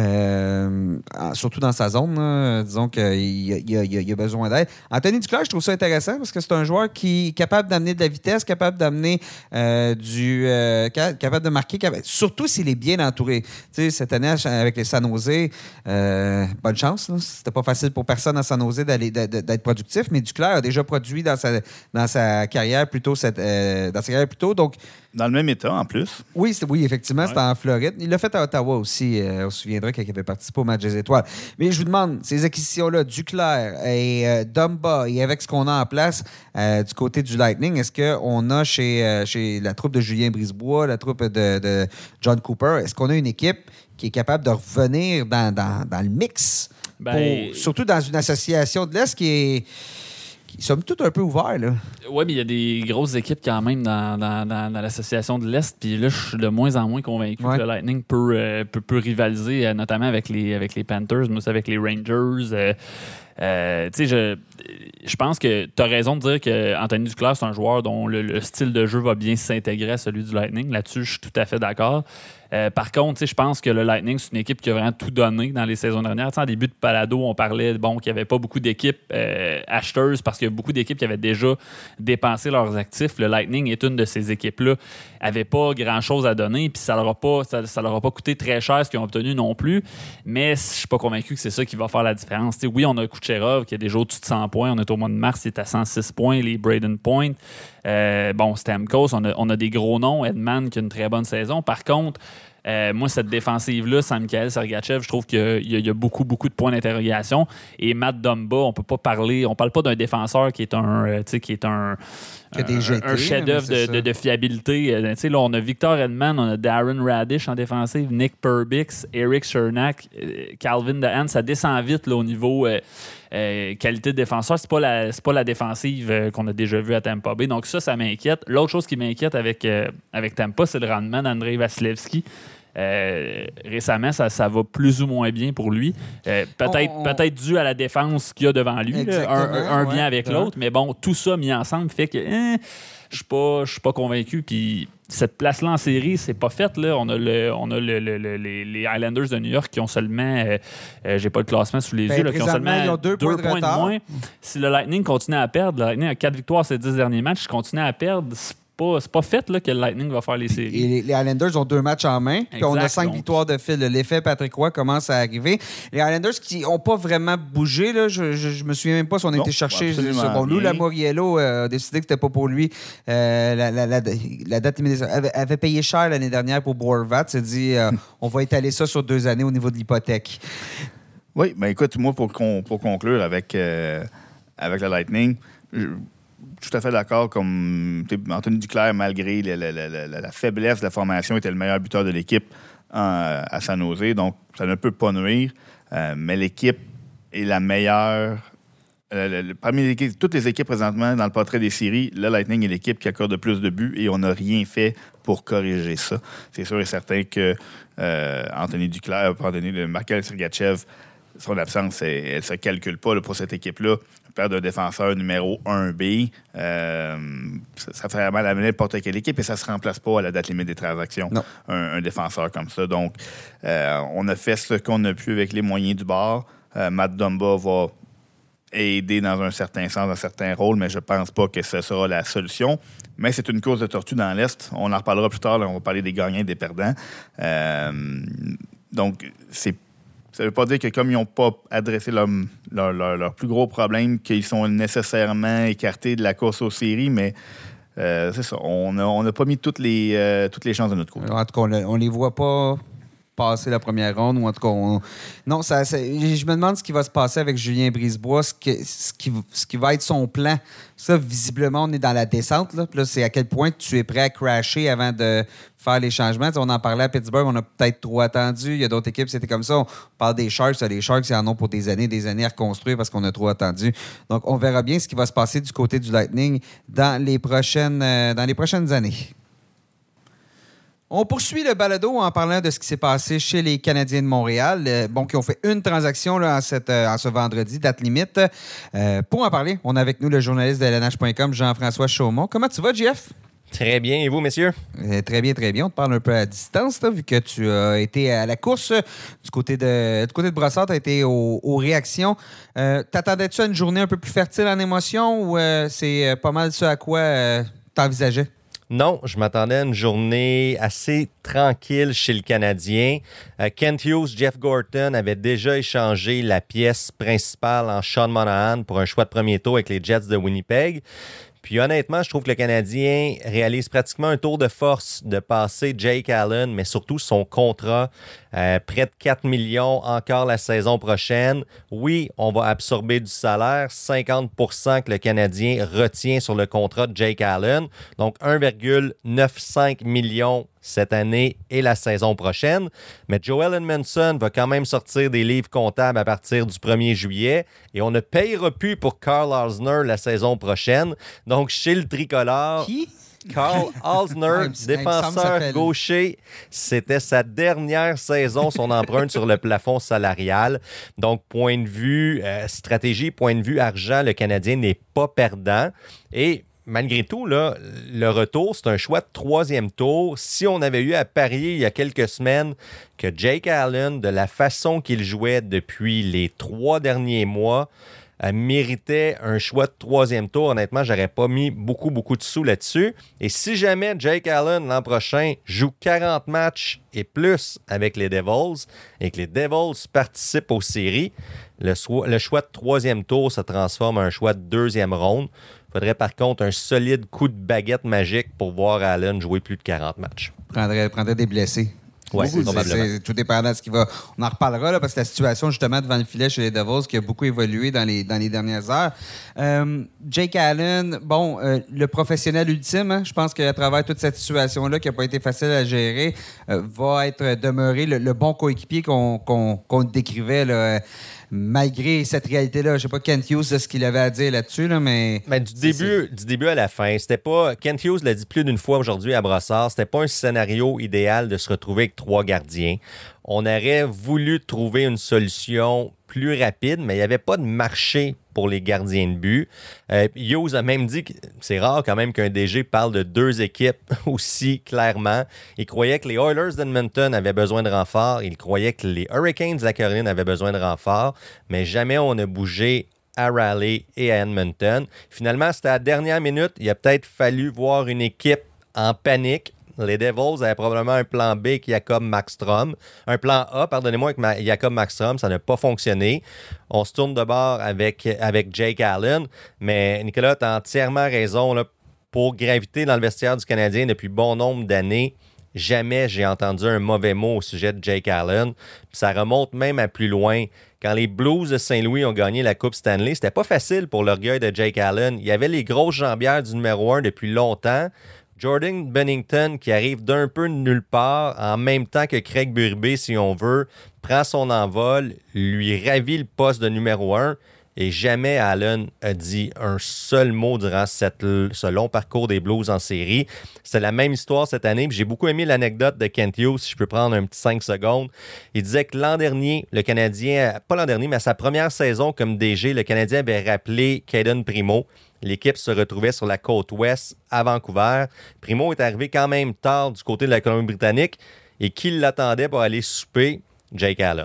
euh, surtout dans sa zone. Là. Disons qu'il a, il a, il a besoin d'aide. Anthony Duclair, je trouve ça intéressant parce que c'est un joueur qui est capable d'amener de la vitesse, capable d'amener euh, du... Euh, capable de marquer, capable, surtout s'il est bien entouré. Tu sais, cette année, avec les San Jose, euh, bonne chance. Là. C'était pas facile pour personne à San Jose d'aller, d'être productif, mais Duclair a déjà produit dans sa, dans sa carrière plutôt cette, euh, dans sa carrière plutôt. Donc, Dans le même état, en plus. Oui, c'est, oui effectivement, Ouais. c'était en Floride. Il l'a fait à Ottawa aussi. Euh, on se souviendra qu'il avait participé au match des étoiles. Mais je vous demande, ces acquisitions-là, Duclair et euh, Dumba, et avec ce qu'on a en place euh, du côté du Lightning, est-ce qu'on a chez, euh, chez la troupe de Julien Brisebois, la troupe de, de John Cooper, est-ce qu'on a une équipe qui est capable de revenir dans, dans, dans le mix? Ben, Pour- surtout dans une association de l'Est qui est, qui somme toute un peu ouvert, là. Oui, mais il y a des grosses équipes quand même dans, dans, dans, dans l'association de l'Est. Puis là, je suis de moins en moins convaincu Ouais. que le Lightning peut, euh, peut, peut rivaliser, euh, notamment avec les, avec les Panthers, mais aussi avec les Rangers. Euh, euh, tu sais, je, je pense que tu as raison de dire qu'Anthony Duclair, c'est un joueur dont le, le style de jeu va bien s'intégrer à celui du Lightning. Là-dessus, je suis tout à fait d'accord. Euh, par contre, tu sais, je pense que le Lightning, c'est une équipe qui a vraiment tout donné dans les saisons dernières. Tu sais, en début de Palado, on parlait bon, qu'il n'y avait pas beaucoup d'équipes euh, acheteuses parce qu'il y a beaucoup d'équipes qui avaient déjà dépensé leurs actifs. Le Lightning est une de ces équipes-là. N'avait pas grand-chose à donner, puis ça leur a pas, ça, ça leur a pas coûté très cher ce qu'ils ont obtenu non plus. Mais je suis pas convaincu que c'est ça qui va faire la différence. Tu sais, oui, on a Kucherov qui a déjà au-dessus de cent points. On est au mois de mars, il est à cent six points. Les Braden Point. Euh, bon, Stamkos, on a, on a des gros noms. Edman qui a une très bonne saison. Par contre, Euh, moi, cette défensive-là, sans Mikhail Sergachev, je trouve qu'il y a, il y a- il y a beaucoup, beaucoup de points d'interrogation. Et Matt Dumba, on peut pas parler, on parle pas d'un défenseur qui est un, euh, tu sais, qui est un, Qui a des un- jetés, un chef-d'œuvre mais c'est de, de, ça. de fiabilité. Euh, tu sais, là, on a Victor Edman, on a Darren Radish en défensive, Nick Perbix, Eric Chernak, euh, Calvin DeHaan. Ça descend vite là, au niveau euh, euh, qualité de défenseur. C'est pas la, c'est pas la défensive euh, qu'on a déjà vue à Tampa Bay. Donc ça, ça m'inquiète. L'autre chose qui m'inquiète avec, euh, avec Tampa, c'est le rendement d'Andrei Vasilevski. Euh, récemment, ça, ça va plus ou moins bien pour lui. Euh, peut-être, On- on- peut-être dû à la défense qu'il y a devant lui. là. Exactement, Un, un- un ouais. vient avec Ouais. l'autre, mais bon, tout ça mis ensemble fait que hein, je suis pas, je suis pas convaincu. Puis cette place-là en série, c'est pas fait. Là. On a, le, on a le, le- le- les, les Islanders de New York qui ont seulement, euh, euh, j'ai pas le classement sous les Ben, yeux, là, qui ont présentement, seulement ils ont deux points de retard. moins. Si le Lightning continue à perdre, le Lightning a quatre victoires ces dix derniers matchs, continue à perdre, c'est pas, c'est pas fait là, que le Lightning va faire les séries. Et les, les Islanders ont deux matchs en main. Puis on a Exact, cinq donc. victoires de fil. L'effet Patrick Roy commence à arriver. Les Islanders qui n'ont pas vraiment bougé, là, je, je, je me souviens même pas si on a Non, été chercher. absolument Bon, Lou rien. Lamoriello euh, a décidé que c'était pas pour lui. Euh, la, la, la, la date immédiate. Avait, avait payé cher l'année dernière pour Boervat. s'est dit euh, on va étaler ça sur deux années au niveau de l'hypothèque. Oui, bien écoute, moi, pour, con- pour conclure avec, euh, avec le Lightning, je suis tout à fait d'accord. Comme t'sais, Anthony Duclair, malgré la, la- la- la- la faiblesse de la formation, était le meilleur buteur de l'équipe en- à San Jose, donc ça ne peut pas nuire. Euh, mais l'équipe est la meilleure. Euh, le- le- parmi les équipes- toutes les équipes présentement dans le portrait des séries, le Lightning est l'équipe qui accorde le plus de buts et on n'a rien fait pour corriger ça. C'est sûr et certain que euh, Anthony Duclair, pardonnez, le Mikhail Sergachev, son absence, elle ne se calcule pas là, pour cette équipe-là. Perdre un défenseur numéro un B, euh, ça, ça fait mal à n'importe quelle équipe et ça ne se remplace pas à la date limite des transactions, Non. un, un défenseur comme ça. Donc, euh, on a fait ce qu'on a pu avec les moyens du bord. Euh, Matt Dumba va aider dans un certain sens, dans certains rôles, mais je ne pense pas que ce sera la solution. Mais c'est une course de tortue dans l'Est. On en reparlera plus tard. Là, on va parler des gagnants et des perdants. Euh, donc, c'est, ça ne veut pas dire que comme ils n'ont pas adressé leur, leur, leur, leur plus gros problème, qu'ils sont nécessairement écartés de la course aux séries, mais euh, c'est ça. On n'a on a pas mis toutes les, euh, toutes les chances de notre côté. En tout cas, on ne les voit pas passer la première ronde, ou en tout cas, on... non, ça, ça, je me demande ce qui va se passer avec Julien Brisebois, ce, que, ce, qui, ce qui va être son plan. Ça, visiblement, on est dans la descente. Là. Puis là, c'est à quel point tu es prêt à crasher avant de faire les changements. T'sais, on en parlait à Pittsburgh, on a peut-être trop attendu. Il y a d'autres équipes, c'était comme ça. On parle des Sharks. Les Sharks, ils en ont pour des années, des années à reconstruire parce qu'on a trop attendu. Donc, on verra bien ce qui va se passer du côté du Lightning dans les prochaines, euh, dans les prochaines années. On poursuit le balado en parlant de ce qui s'est passé chez les Canadiens de Montréal, euh, bon, qui ont fait une transaction là, en, cette, euh, en ce vendredi, date limite. Euh, pour en parler, on a avec nous le journaliste de L N H point com, Jean-François Chaumont. Comment tu vas, Jeff? Très bien. Et vous, messieurs? Euh, très bien, très bien. On te parle un peu à distance, là, vu que tu as été à la course du côté de, du côté de Brossard. Tu as été aux, aux réactions. Euh, t'attendais-tu à une journée un peu plus fertile en émotions ou euh, c'est pas mal ce à quoi euh, t'envisageais? Non, je m'attendais à une journée assez tranquille chez le Canadien. Euh, Kent Hughes, Jeff Gorton avaient déjà échangé la pièce principale en Sean Monahan pour un choix de premier tour avec les Jets de Winnipeg. Puis honnêtement, je trouve que le Canadien réalise pratiquement un tour de force de passer Jake Allen, mais surtout son contrat, euh, près de quatre millions encore la saison prochaine. Oui, on va absorber du salaire, cinquante pour cent que le Canadien retient sur le contrat de Jake Allen, donc un virgule quatre-vingt-quinze millions cette année et la saison prochaine. Mais Joel Edmondson va quand même sortir des livres comptables à partir du premier juillet et on ne payera plus pour Karl Alzner la saison prochaine. Donc, chez le tricolore... Qui? Karl Alzner, défenseur gaucher, c'était sa dernière saison, son empreinte sur le plafond salarial. Donc, point de vue euh, stratégie, point de vue argent, le Canadien n'est pas perdant. Et malgré tout, là, le retour, c'est un choix de troisième tour. Si on avait eu à parier il y a quelques semaines que Jake Allen, de la façon qu'il jouait depuis les trois derniers mois, euh, méritait un choix de troisième tour, honnêtement, j'aurais pas mis beaucoup, beaucoup de sous là-dessus. Et si jamais Jake Allen, l'an prochain, joue quarante matchs et plus avec les Devils et que les Devils participent aux séries, le, so- le choix de troisième tour se transforme en un choix de deuxième ronde. Il faudrait par contre un solide coup de baguette magique pour voir Allen jouer plus de quarante matchs. Prendrait, prendrait des blessés. Oui, c'est, probablement. C'est, c'est tout dépendant de ce qui va. On en reparlera là, parce que la situation justement devant le filet chez les Devils qui a beaucoup évolué dans les, dans les dernières heures. Euh, Jake Allen, bon, euh, le professionnel ultime, hein, je pense qu'à travers toute cette situation-là qui n'a pas été facile à gérer, euh, va être demeuré le, le bon coéquipier qu'on, qu'on, qu'on décrivait là, malgré cette réalité-là. Je ne sais pas Kent Hughes ce qu'il avait à dire là-dessus, là, mais... mais du, début, du début à la fin, c'était pas... Kent Hughes l'a dit plus d'une fois aujourd'hui à Brossard, c'était pas un scénario idéal de se retrouver avec trois gardiens. On aurait voulu trouver une solution plus rapide, mais il n'y avait pas de marché pour les gardiens de but. Euh, Hughes a même dit que c'est rare quand même qu'un D G parle de deux équipes aussi clairement. Il croyait que les Oilers d'Edmonton avaient besoin de renfort. Il croyait que les Hurricanes de la Caroline avaient besoin de renfort, mais jamais on a bougé à Raleigh et à Edmonton. Finalement, c'était à la dernière minute. Il a peut-être fallu voir une équipe en panique. Les Devils avaient probablement un plan B avec Jacob Markstrom. Un plan A, pardonnez-moi, avec Jacob Markstrom. Ça n'a pas fonctionné. On se tourne de bord avec, avec Jake Allen. Mais Nicolas, tu as entièrement raison. Là, pour graviter dans le vestiaire du Canadien depuis bon nombre d'années, jamais j'ai entendu un mauvais mot au sujet de Jake Allen. Puis ça remonte même à plus loin. Quand les Blues de Saint-Louis ont gagné la Coupe Stanley, c'était pas facile pour l'orgueil de Jake Allen. Il y avait les grosses jambières du numéro un depuis longtemps. Jordan Binnington, qui arrive d'un peu de nulle part, en même temps que Craig Berube, si on veut, prend son envol, lui ravit le poste de numéro un, et jamais Allen a dit un seul mot durant cette, ce long parcours des Blues en série. C'est la même histoire cette année, puis j'ai beaucoup aimé l'anecdote de Kent Hughes, si je peux prendre un petit cinq secondes. Il disait que l'an dernier, le Canadien, pas l'an dernier, mais à sa première saison comme D G, le Canadien avait rappelé Caden Primo. L'équipe se retrouvait sur la côte ouest à Vancouver. Primo est arrivé quand même tard du côté de la Colombie-Britannique et qui l'attendait pour aller souper? Jake Allen.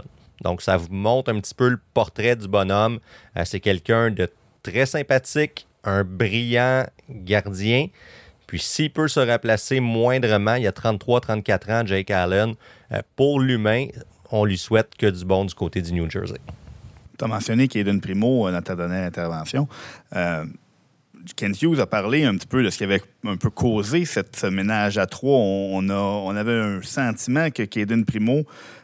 Donc, ça vous montre un petit peu le portrait du bonhomme. Euh, c'est quelqu'un de très sympathique, un brillant gardien. Puis, s'il peut se remplacer moindrement, il a trente-trois trente-quatre ans, Jake Allen, euh, pour l'humain, on lui souhaite que du bon du côté du New Jersey. Tu as mentionné Cayden Primo dans ta dernière intervention. Euh, Kent Hughes a parlé un petit peu de ce qui avait un peu causé cette, ce ménage à trois. On, on, a, on avait un sentiment que Cayden Primo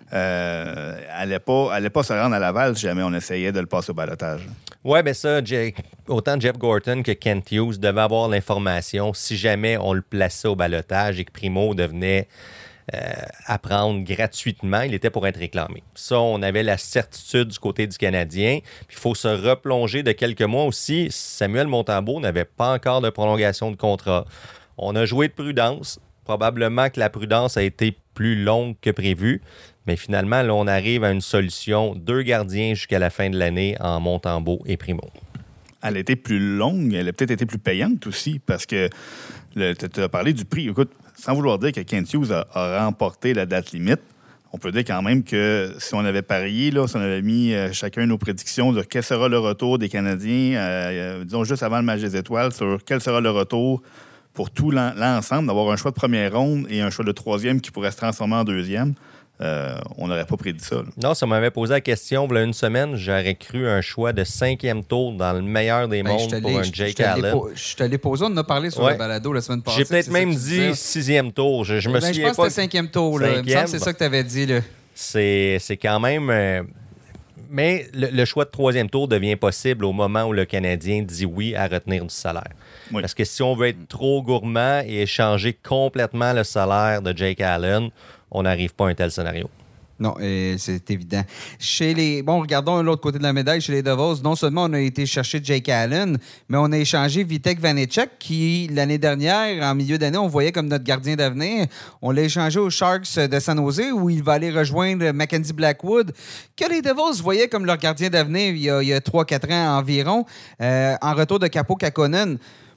euh, allait pas, allait pas se rendre à Laval si jamais on essayait de le passer au balotage. Oui, bien ça, Jay, autant Jeff Gorton que Kent Hughes devaient avoir l'information si jamais on le plaçait au balotage et que Primo devenait euh, à prendre gratuitement, il était pour être réclamé. Ça, on avait la certitude du côté du Canadien. Puis il faut se replonger de quelques mois aussi. Samuel Montembeault n'avait pas encore de prolongation de contrat. On a joué de prudence. Probablement que la prudence a été plus longue que prévu. Mais finalement, là, on arrive à une solution. Deux gardiens jusqu'à la fin de l'année en Montembeault et Primo. Elle a été plus longue, elle a peut-être été plus payante aussi, parce que tu as parlé du prix. Écoute, sans vouloir dire que Kent Hughes a, a remporté la date limite, on peut dire quand même que si on avait parié, là, si on avait mis euh, chacun nos prédictions de quel sera le retour des Canadiens, euh, disons juste avant le match des étoiles, sur quel sera le retour pour tout l'en- l'ensemble, d'avoir un choix de première ronde et un choix de troisième qui pourrait se transformer en deuxième, Euh, on n'aurait pas prédit ça. Là. Non, ça m'avait posé la question, il y a une semaine, j'aurais cru un choix de cinquième tour dans le meilleur des Ben, je mondes te pour l'ai- un je- Jake je te l'ai Allen. po- Je te l'ai posé, on en a parlé sur Ouais. le balado la semaine passée. J'ai peut-être c'est même ça que tu dit disais. sixième tour. Je, je me Ben, je souviens pense pas. que c'était cinquième tour. Là. Il me semble Cinquième, que c'est bon. ça que tu avais dit. Là. C'est, c'est quand même... euh, Mais le, le choix de troisième tour devient possible au moment où le Canadien dit oui à retenir du salaire. Oui. Parce que si on veut être trop gourmand et échanger complètement le salaire de Jake Allen, on n'arrive pas à un tel scénario. Non, euh, c'est évident. Chez les, bon, regardons l'autre côté de la médaille. Chez les Devils, non seulement on a été chercher Jake Allen, mais on a échangé Vitek Vanecek, qui, l'année dernière, en milieu d'année, on voyait comme notre gardien d'avenir. On l'a échangé aux Sharks de San Jose, où il va aller rejoindre Mackenzie Blackwood, que les Devils voyaient comme leur gardien d'avenir il y a, il y a trois quatre ans environ, euh, en retour de Capo Kakkonen.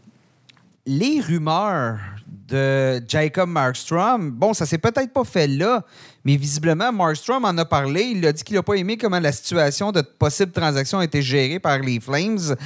Les rumeurs de Jacob Markstrom, bon, ça s'est peut-être pas fait là, mais visiblement, Markstrom en a parlé. Il a dit qu'il n'a pas aimé comment la situation de possible transaction a été gérée par les Flames.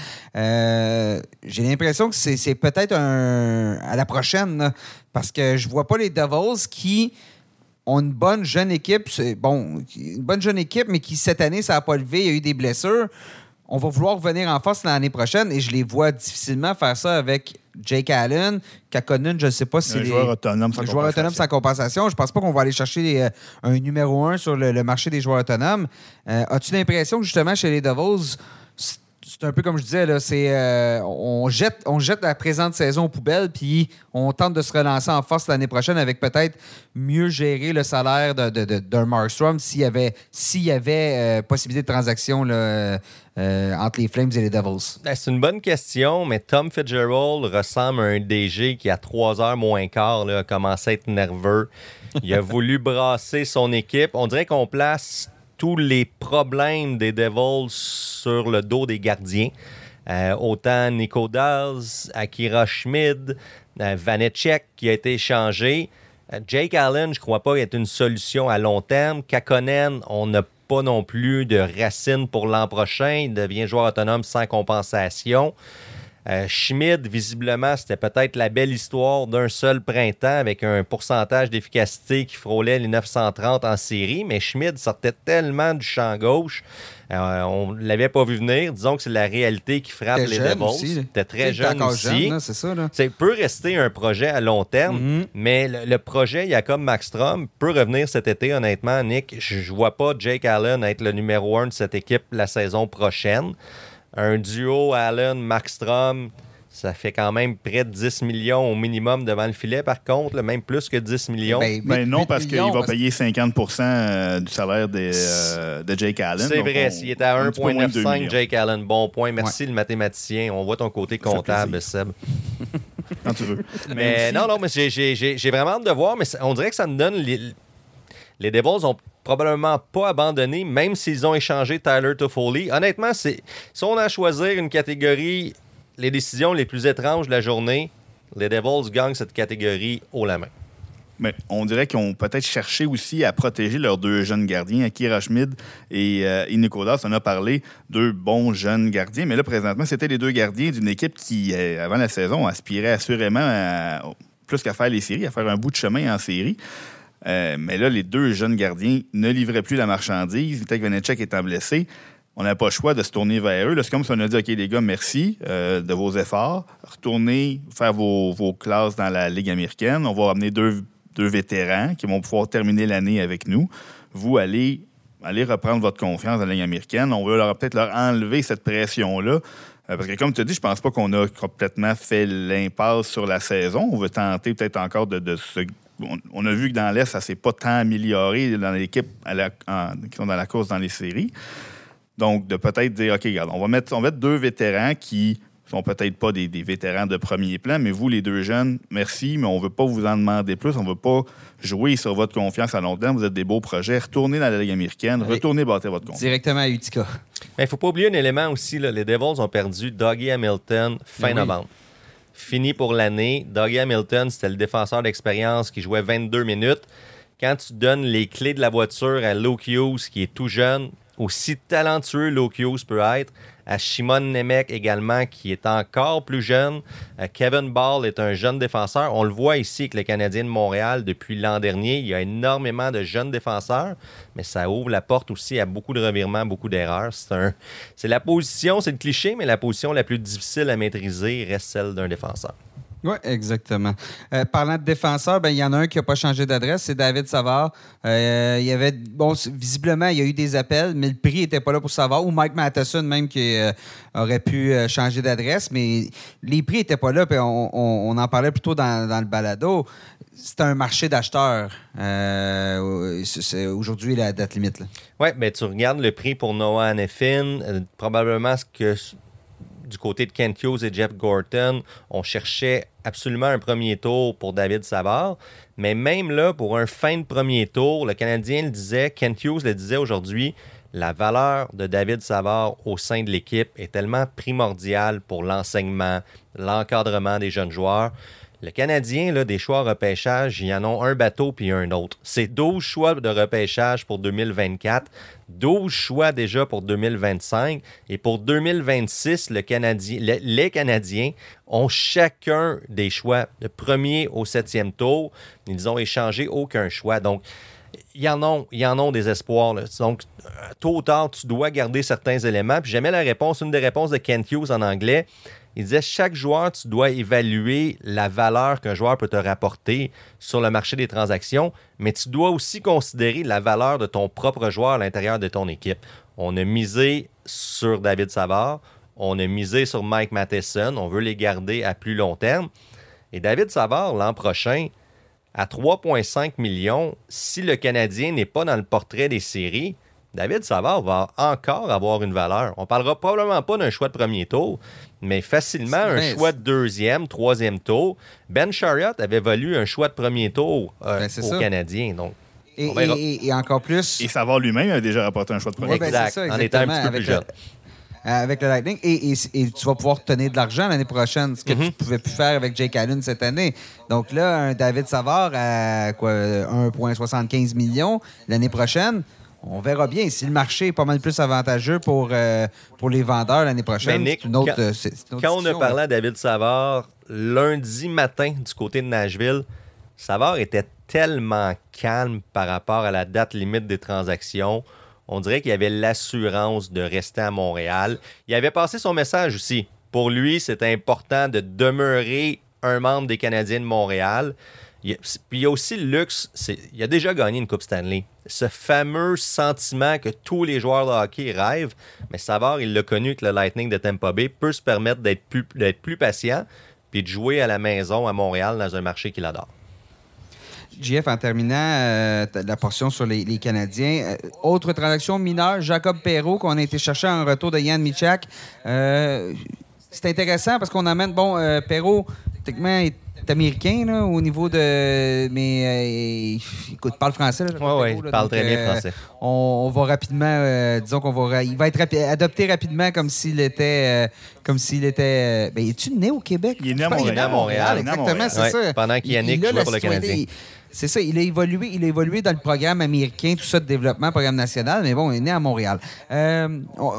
Euh, j'ai l'impression que c'est, c'est peut-être un, à la prochaine, là, parce que je vois pas les Devils qui ont une bonne jeune équipe. C'est, bon, une bonne jeune équipe, mais qui, cette année, ça n'a pas levé. Il y a eu des blessures. On va vouloir revenir en force l'année prochaine et je les vois difficilement faire ça avec Jake Allen. Kakkonen, je ne sais pas si Un c'est joueur les... autonome sans un joueur compensation. autonome sans compensation. Je pense pas qu'on va aller chercher euh, un numéro un sur le, le marché des joueurs autonomes. Euh, as-tu l'impression que justement chez les Devils, c'est c'est un peu comme je disais, là, c'est, euh, on, jette, on jette la présente saison aux poubelles puis on tente de se relancer en force l'année prochaine avec peut-être mieux gérer le salaire de, de, de, d'un Markstrom s'il y avait, s'il y avait euh, possibilité de transaction là, euh, entre les Flames et les Devils. Ben, c'est une bonne question, mais Tom Fitzgerald ressemble à un D G qui, à trois heures moins quart, là, a commencé à être nerveux. Il a voulu brasser son équipe. On dirait qu'on place tous les problèmes des Devils sur le dos des gardiens. Euh, autant Nico Daz, Akira Schmid, euh, Vanecek qui a été échangé. Euh, Jake Allen, je ne crois pas être une solution à long terme. Kakkonen, on n'a pas non plus de racines pour l'an prochain. Il devient joueur autonome sans compensation. Euh, Schmid, visiblement, c'était peut-être la belle histoire d'un seul printemps avec un pourcentage d'efficacité qui frôlait les neuf cent trente en série, mais Schmid sortait tellement du champ gauche, euh, on ne l'avait pas vu venir. Disons que c'est la réalité qui frappe T'es les jeune Devils. aussi, là. C'était très T'es jeune encore aussi. jeune, là, c'est ça, là. Ça peut rester un projet à long terme, Mhm. mais le, le projet Jacob Markstrom peut revenir cet été, honnêtement, Nick. Je ne vois pas Jake Allen être le numéro un de cette équipe la saison prochaine. Un duo Allen-Markstrom, ça fait quand même près de dix millions au minimum devant le filet, par contre, là, même plus que dix millions. Ben, Ben huit- non, huit parce qu'il millions, va parce- payer cinquante pour cent euh, du salaire des, euh, de Jake Allen. C'est Donc, vrai, on- s'il était à un un petit peu moins virgule de deux quatre-vingt-cinq, millions. Jake Allen, bon point. Merci le mathématicien. On voit ton côté Ça fait comptable, plaisir. Seb. Quand tu veux. Mais aussi- non, non, mais j'ai, j'ai, j'ai, j'ai vraiment hâte de voir, mais ça- on dirait que ça me donne... Les, les Devils ont probablement pas abandonné, même s'ils ont échangé Tyler Toffoli. Honnêtement, c'est, si on a à choisir une catégorie, les décisions les plus étranges de la journée, les Devils gagnent cette catégorie haut la main. Mais on dirait qu'ils ont peut-être cherché aussi à protéger leurs deux jeunes gardiens, Akira Schmid et euh, Inikodas. On a parlé, deux bons jeunes gardiens. Mais là, présentement, c'était les deux gardiens d'une équipe qui, euh, avant la saison, aspirait assurément à, plus qu'à faire les séries, à faire un bout de chemin en série. Euh, mais là, les deux jeunes gardiens ne livraient plus la marchandise. Vitek Vanecek étant blessé. On n'a pas le choix de se tourner vers eux. Là, c'est comme si on a dit, OK, les gars, merci euh, de vos efforts. Retournez faire vos, vos classes dans la Ligue américaine. On va amener deux... deux vétérans qui vont pouvoir terminer l'année avec nous. Vous, allez, allez reprendre votre confiance dans la Ligue américaine. On va leur, peut-être leur enlever cette pression-là. Euh, parce que, comme tu as dit, je pense pas qu'on a complètement fait l'impasse sur la saison. On veut tenter peut-être encore de, de se... On, on a vu que dans l'Est, ça s'est pas tant amélioré dans l'équipe à la, en, qui sont dans la course dans les séries. Donc, de peut-être dire, OK, regarde, on va mettre, on va mettre deux vétérans qui... sont peut-être pas des, des vétérans de premier plan, mais vous, les deux jeunes, merci, mais on ne veut pas vous en demander plus. On ne veut pas jouer sur votre confiance à long terme. Vous êtes des beaux projets. Retournez dans la Ligue américaine. Allez, retournez bâtir votre confiance. Directement à Utica. Il ne faut pas oublier un élément aussi. Là. Les Devils ont perdu Dougie Hamilton fin oui. novembre. Fini pour l'année. Dougie Hamilton, c'était le défenseur d'expérience qui jouait vingt-deux minutes. Quand tu donnes les clés de la voiture à Luke Hughes, qui est tout jeune, aussi talentueux Luke Hughes peut être, à Shimon Nemec également, qui est encore plus jeune. Kevin Ball est un jeune défenseur. On le voit ici avec le Canadien de Montréal depuis l'an dernier. Il y a énormément de jeunes défenseurs, mais ça ouvre la porte aussi à beaucoup de revirements, beaucoup d'erreurs. C'est, un... c'est la position, c'est le cliché, mais la position la plus difficile à maîtriser reste celle d'un défenseur. Oui, exactement. Euh, parlant de défenseurs, ben, il y en a un qui n'a pas changé d'adresse, c'est David Savard. Euh, il y avait, bon, visiblement, il y a eu des appels, mais le prix n'était pas là pour Savard, ou Mike Matheson même qui euh, aurait pu euh, changer d'adresse, mais les prix n'étaient pas là, puis on, on, on en parlait plutôt dans, dans le balado. C'est un marché d'acheteurs euh, c'est, c'est aujourd'hui la date limite. Oui, mais tu regardes le prix pour Noah Hanifin, euh, probablement ce que... Du côté de Kent Hughes et Jeff Gorton, on cherchait absolument un premier tour pour David Savard. Mais même là, pour un fin de premier tour, le Canadien le disait, Kent Hughes le disait aujourd'hui, la valeur de David Savard au sein de l'équipe est tellement primordiale pour l'enseignement, l'encadrement des jeunes joueurs. Le Canadien, là, des choix repêchage, il y en a un bateau puis un autre. C'est douze choix de repêchage pour deux mille vingt-quatre, douze choix déjà pour deux mille vingt-cinq. Et pour deux mille vingt-six, le Canadien, les, les Canadiens ont chacun des choix de premier au septième tour. Ils ont échangé aucun choix. Donc, il y en a, il y en a des espoirs. Là. Donc, tôt ou tard, tu dois garder certains éléments. Puis j'aimais la réponse, une des réponses de Kent Hughes en anglais. Il disait, chaque joueur, tu dois évaluer la valeur qu'un joueur peut te rapporter sur le marché des transactions, mais tu dois aussi considérer la valeur de ton propre joueur à l'intérieur de ton équipe. On a misé sur David Savard, on a misé sur Mike Matheson, on veut les garder à plus long terme. Et David Savard, l'an prochain, à trois virgule cinq millions, si le Canadien n'est pas dans le portrait des séries, David Savard va encore avoir une valeur. On ne parlera probablement pas d'un choix de premier tour, mais facilement un choix de deuxième, troisième tour. Ben Chariot avait valu un choix de premier tour euh, ben, aux Canadiens. Donc, et, et, et encore plus... Et Savard lui-même a déjà rapporté un choix de premier tour. Ouais, ben, exact, en étant un petit peu plus jeune. Le, avec le Lightning. Et, et, et tu vas pouvoir te donner de l'argent l'année prochaine, ce que mm-hmm. tu ne pouvais plus faire avec Jake Allen cette année. Donc là, un David Savard à quoi, un virgule soixante-quinze millions l'année prochaine... On verra bien. Si le marché est pas mal plus avantageux pour, euh, pour les vendeurs l'année prochaine, Nick, c'est une autre, quand, euh, c'est une autre quand on a parlé là. à David Savard, lundi matin du côté de Nashville, Savard était tellement calme par rapport à la date limite des transactions. On dirait qu'il avait l'assurance de rester à Montréal. Il avait passé son message aussi. Pour lui, c'était important de demeurer un membre des Canadiens de Montréal. Il y a, puis il y a aussi le luxe, c'est, il a déjà gagné une Coupe Stanley. Ce fameux sentiment que tous les joueurs de hockey rêvent, mais Savard, il l'a connu avec le Lightning de Tampa Bay, peut se permettre d'être plus, d'être plus patient puis de jouer à la maison à Montréal dans un marché qu'il adore. J F, en terminant euh, la portion sur les, les Canadiens, euh, autre transaction mineure, Jacob Perreault, qu'on a été chercher en retour de Yann Michak. Euh, c'est intéressant parce qu'on amène, bon, euh, Perreault, techniquement, est américain là, au niveau de... Mais euh, écoute, parle français. Oui, oui, il parle très bien euh, français. On, on va rapidement... Euh, disons qu'on va... Il va être rapi- adopté rapidement comme s'il était... Euh, comme s'il était... Euh, ben, es-tu né au Québec? Il est né à Montréal. Il est né à Montréal. Exactement, Montréal. c'est ouais, ça. Pendant qu'Yannick jouait pour le Canadien. C'est ça, il a évolué, il a évolué dans le programme américain, tout ça de développement, programme national, mais bon, il est né à Montréal. Euh, on,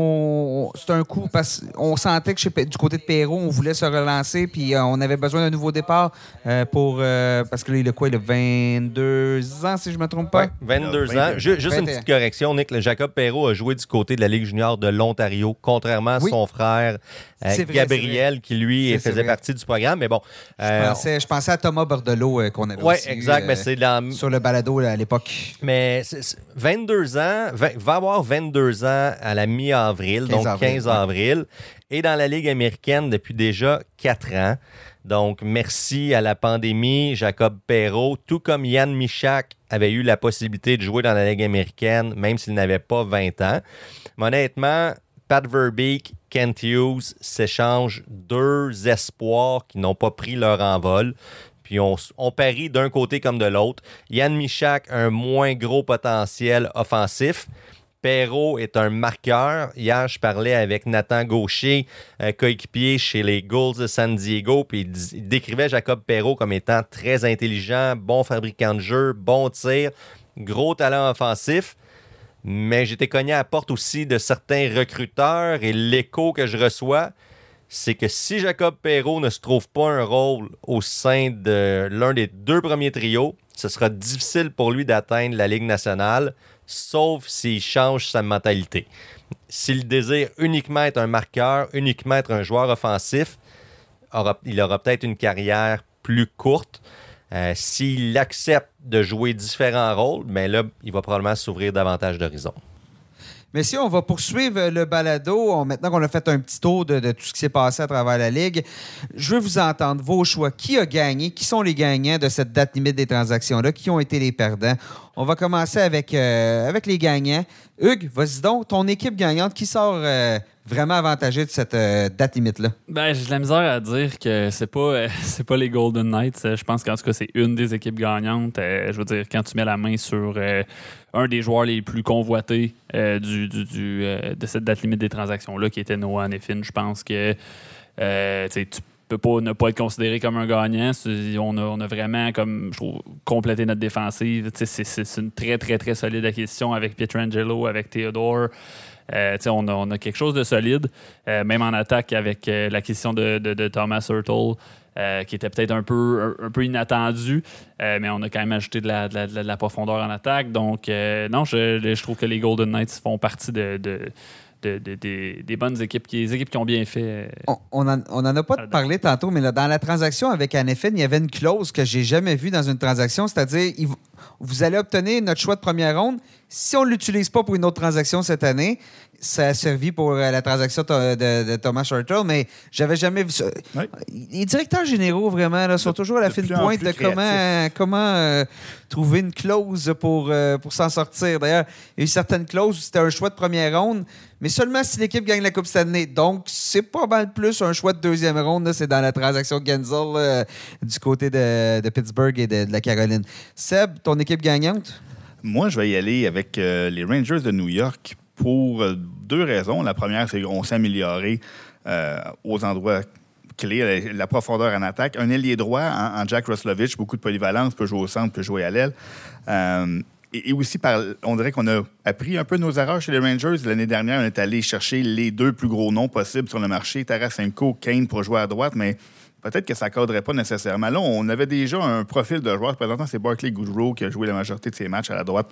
on- c'est un coup parce qu'on sentait que chez, Pe- du côté de Perrault, on voulait se relancer, puis euh, on avait besoin d'un nouveau départ euh, pour euh, parce que là, il a quoi, il a vingt-deux ans, si je me trompe pas. Ouais, vingt-deux Ah, ans. Ju- Juste une vingt et un. petite correction, Nick. Le Jacob Perrault a joué du côté de la Ligue junior de l'Ontario, contrairement à Oui. son frère euh, C'est vrai, Gabriel, qui lui C'est- c'est faisait vrai. partie du programme. Mais bon, Je euh, pensais, je pensais à Thomas Bordelot euh, qu'on avait ouais, aussi eu, exact. euh, mais c'est dans, sur le balado là, à l'époque. Mais c'est- c'est- vingt-deux ans, vingt va avoir vingt-deux ans à la mi-avril, quinze donc avril, quinze ouais. avril, et dans la Ligue américaine depuis déjà quatre ans. Donc, merci à la pandémie, Jacob Perrault, tout comme Yann Michak avait eu la possibilité de jouer dans la Ligue américaine, même s'il n'avait pas vingt ans. Mais honnêtement, Pat Verbeek, Kent Hughes s'échangent deux espoirs qui n'ont pas pris leur envol. Puis on, on parie d'un côté comme de l'autre. Yann Michak a un moins gros potentiel offensif. Perrault est un marqueur. Hier, je parlais avec Nathan Gaucher, euh, coéquipier chez les Gulls de San Diego, puis il, dis- il décrivait Jacob Perrault comme étant très intelligent, bon fabricant de jeu, bon tir, gros talent offensif. Mais j'étais cogné à la porte aussi de certains recruteurs et l'écho que je reçois, c'est que si Jacob Perrault ne se trouve pas un rôle au sein de l'un des deux premiers trios, ce sera difficile pour lui d'atteindre la Ligue nationale, sauf s'il change sa mentalité. S'il désire uniquement être un marqueur, uniquement être un joueur offensif, aura- il aura peut-être une carrière plus courte. Euh, s'il accepte de jouer différents rôles, mais là, il va probablement s'ouvrir davantage d'horizons. Mais si on va poursuivre le balado, on- maintenant qu'on a fait un petit tour de, de tout ce qui s'est passé à travers la Ligue, je veux vous entendre vos choix. Qui a gagné? Qui sont les gagnants de cette date limite des transactions-là? Qui ont été les perdants? On va commencer avec, euh, avec les gagnants. Hugues, vas-y donc, ton équipe gagnante, qui sort euh, vraiment avantagée de cette euh, date limite-là? Ben, j'ai de la misère à dire que c'est pas, euh, c'est pas les Golden Knights. Euh, Je pense qu'en tout cas, c'est une des équipes gagnantes. Euh, je veux dire, quand tu mets la main sur euh, un des joueurs les plus convoités euh, du, du, du, euh, de cette date limite des transactions-là, qui était Noah Hanifin, je pense que euh, tu sais, tu peux pas ne pas être considéré comme un gagnant. C'est- On a, on a vraiment, comme je trouve, complété notre défensive. Tu sais, C'est, c'est, c'est une très, très, très solide acquisition avec Pietrangelo, avec Theodore. Euh, tu sais, on, a, on a quelque chose de solide, euh, même en attaque avec euh, l'acquisition de, de, de Thomas Hurtle, euh, qui était peut-être un peu, un, un peu inattendu, euh, mais on a quand même ajouté de la, de la, de la profondeur en attaque. Donc, euh, non, je, je trouve que les Golden Knights font partie de, de, de, de- des- des bonnes équipes, qui, des équipes qui ont bien fait. euh, On, on en, on en a pas Pardon. parlé tantôt, mais là, dans la transaction avec Hanifin, il y avait une clause que j'ai jamais vue dans une transaction, c'est-à-dire il- vous allez obtenir notre choix de première ronde. Si on ne l'utilise pas pour une autre transaction cette année, ça a servi pour euh, la transaction to- de, de Thomas Hurtle, mais j'avais jamais vu ça. Oui. Les directeurs généraux, vraiment, là, sont De- toujours à la de fine plus en pointe plus de comment, comment euh, trouver une clause pour, euh, pour s'en sortir. D'ailleurs, il y a eu certaines clauses où c'était un choix de première ronde, mais seulement si l'équipe gagne la Coupe Stanley. Donc, c'est pas mal plus un choix de deuxième ronde. là. C'est dans la transaction Genzel là, du côté de, de Pittsburgh et de, de la Caroline. Seb, ton équipe gagnante? Moi, je vais y aller avec euh, les Rangers de New York pour euh, deux raisons. La première, c'est qu'on s'est amélioré euh, aux endroits clés, la, la profondeur en attaque. Un ailier droit en, en Jack Roslovich, beaucoup de polyvalence, peut jouer au centre, peut jouer à l'aile. Euh, et, et aussi, par, on dirait qu'on a appris un peu de nos erreurs chez les Rangers. L'année dernière, on est allé chercher les deux plus gros noms possibles sur le marché, Tarasenko, Kane pour jouer à droite, mais peut-être que ça ne cadrerait pas nécessairement. Là, on avait déjà un profil de joueur. Présentement, c'est Barclay Goodrow qui a joué la majorité de ses matchs à la droite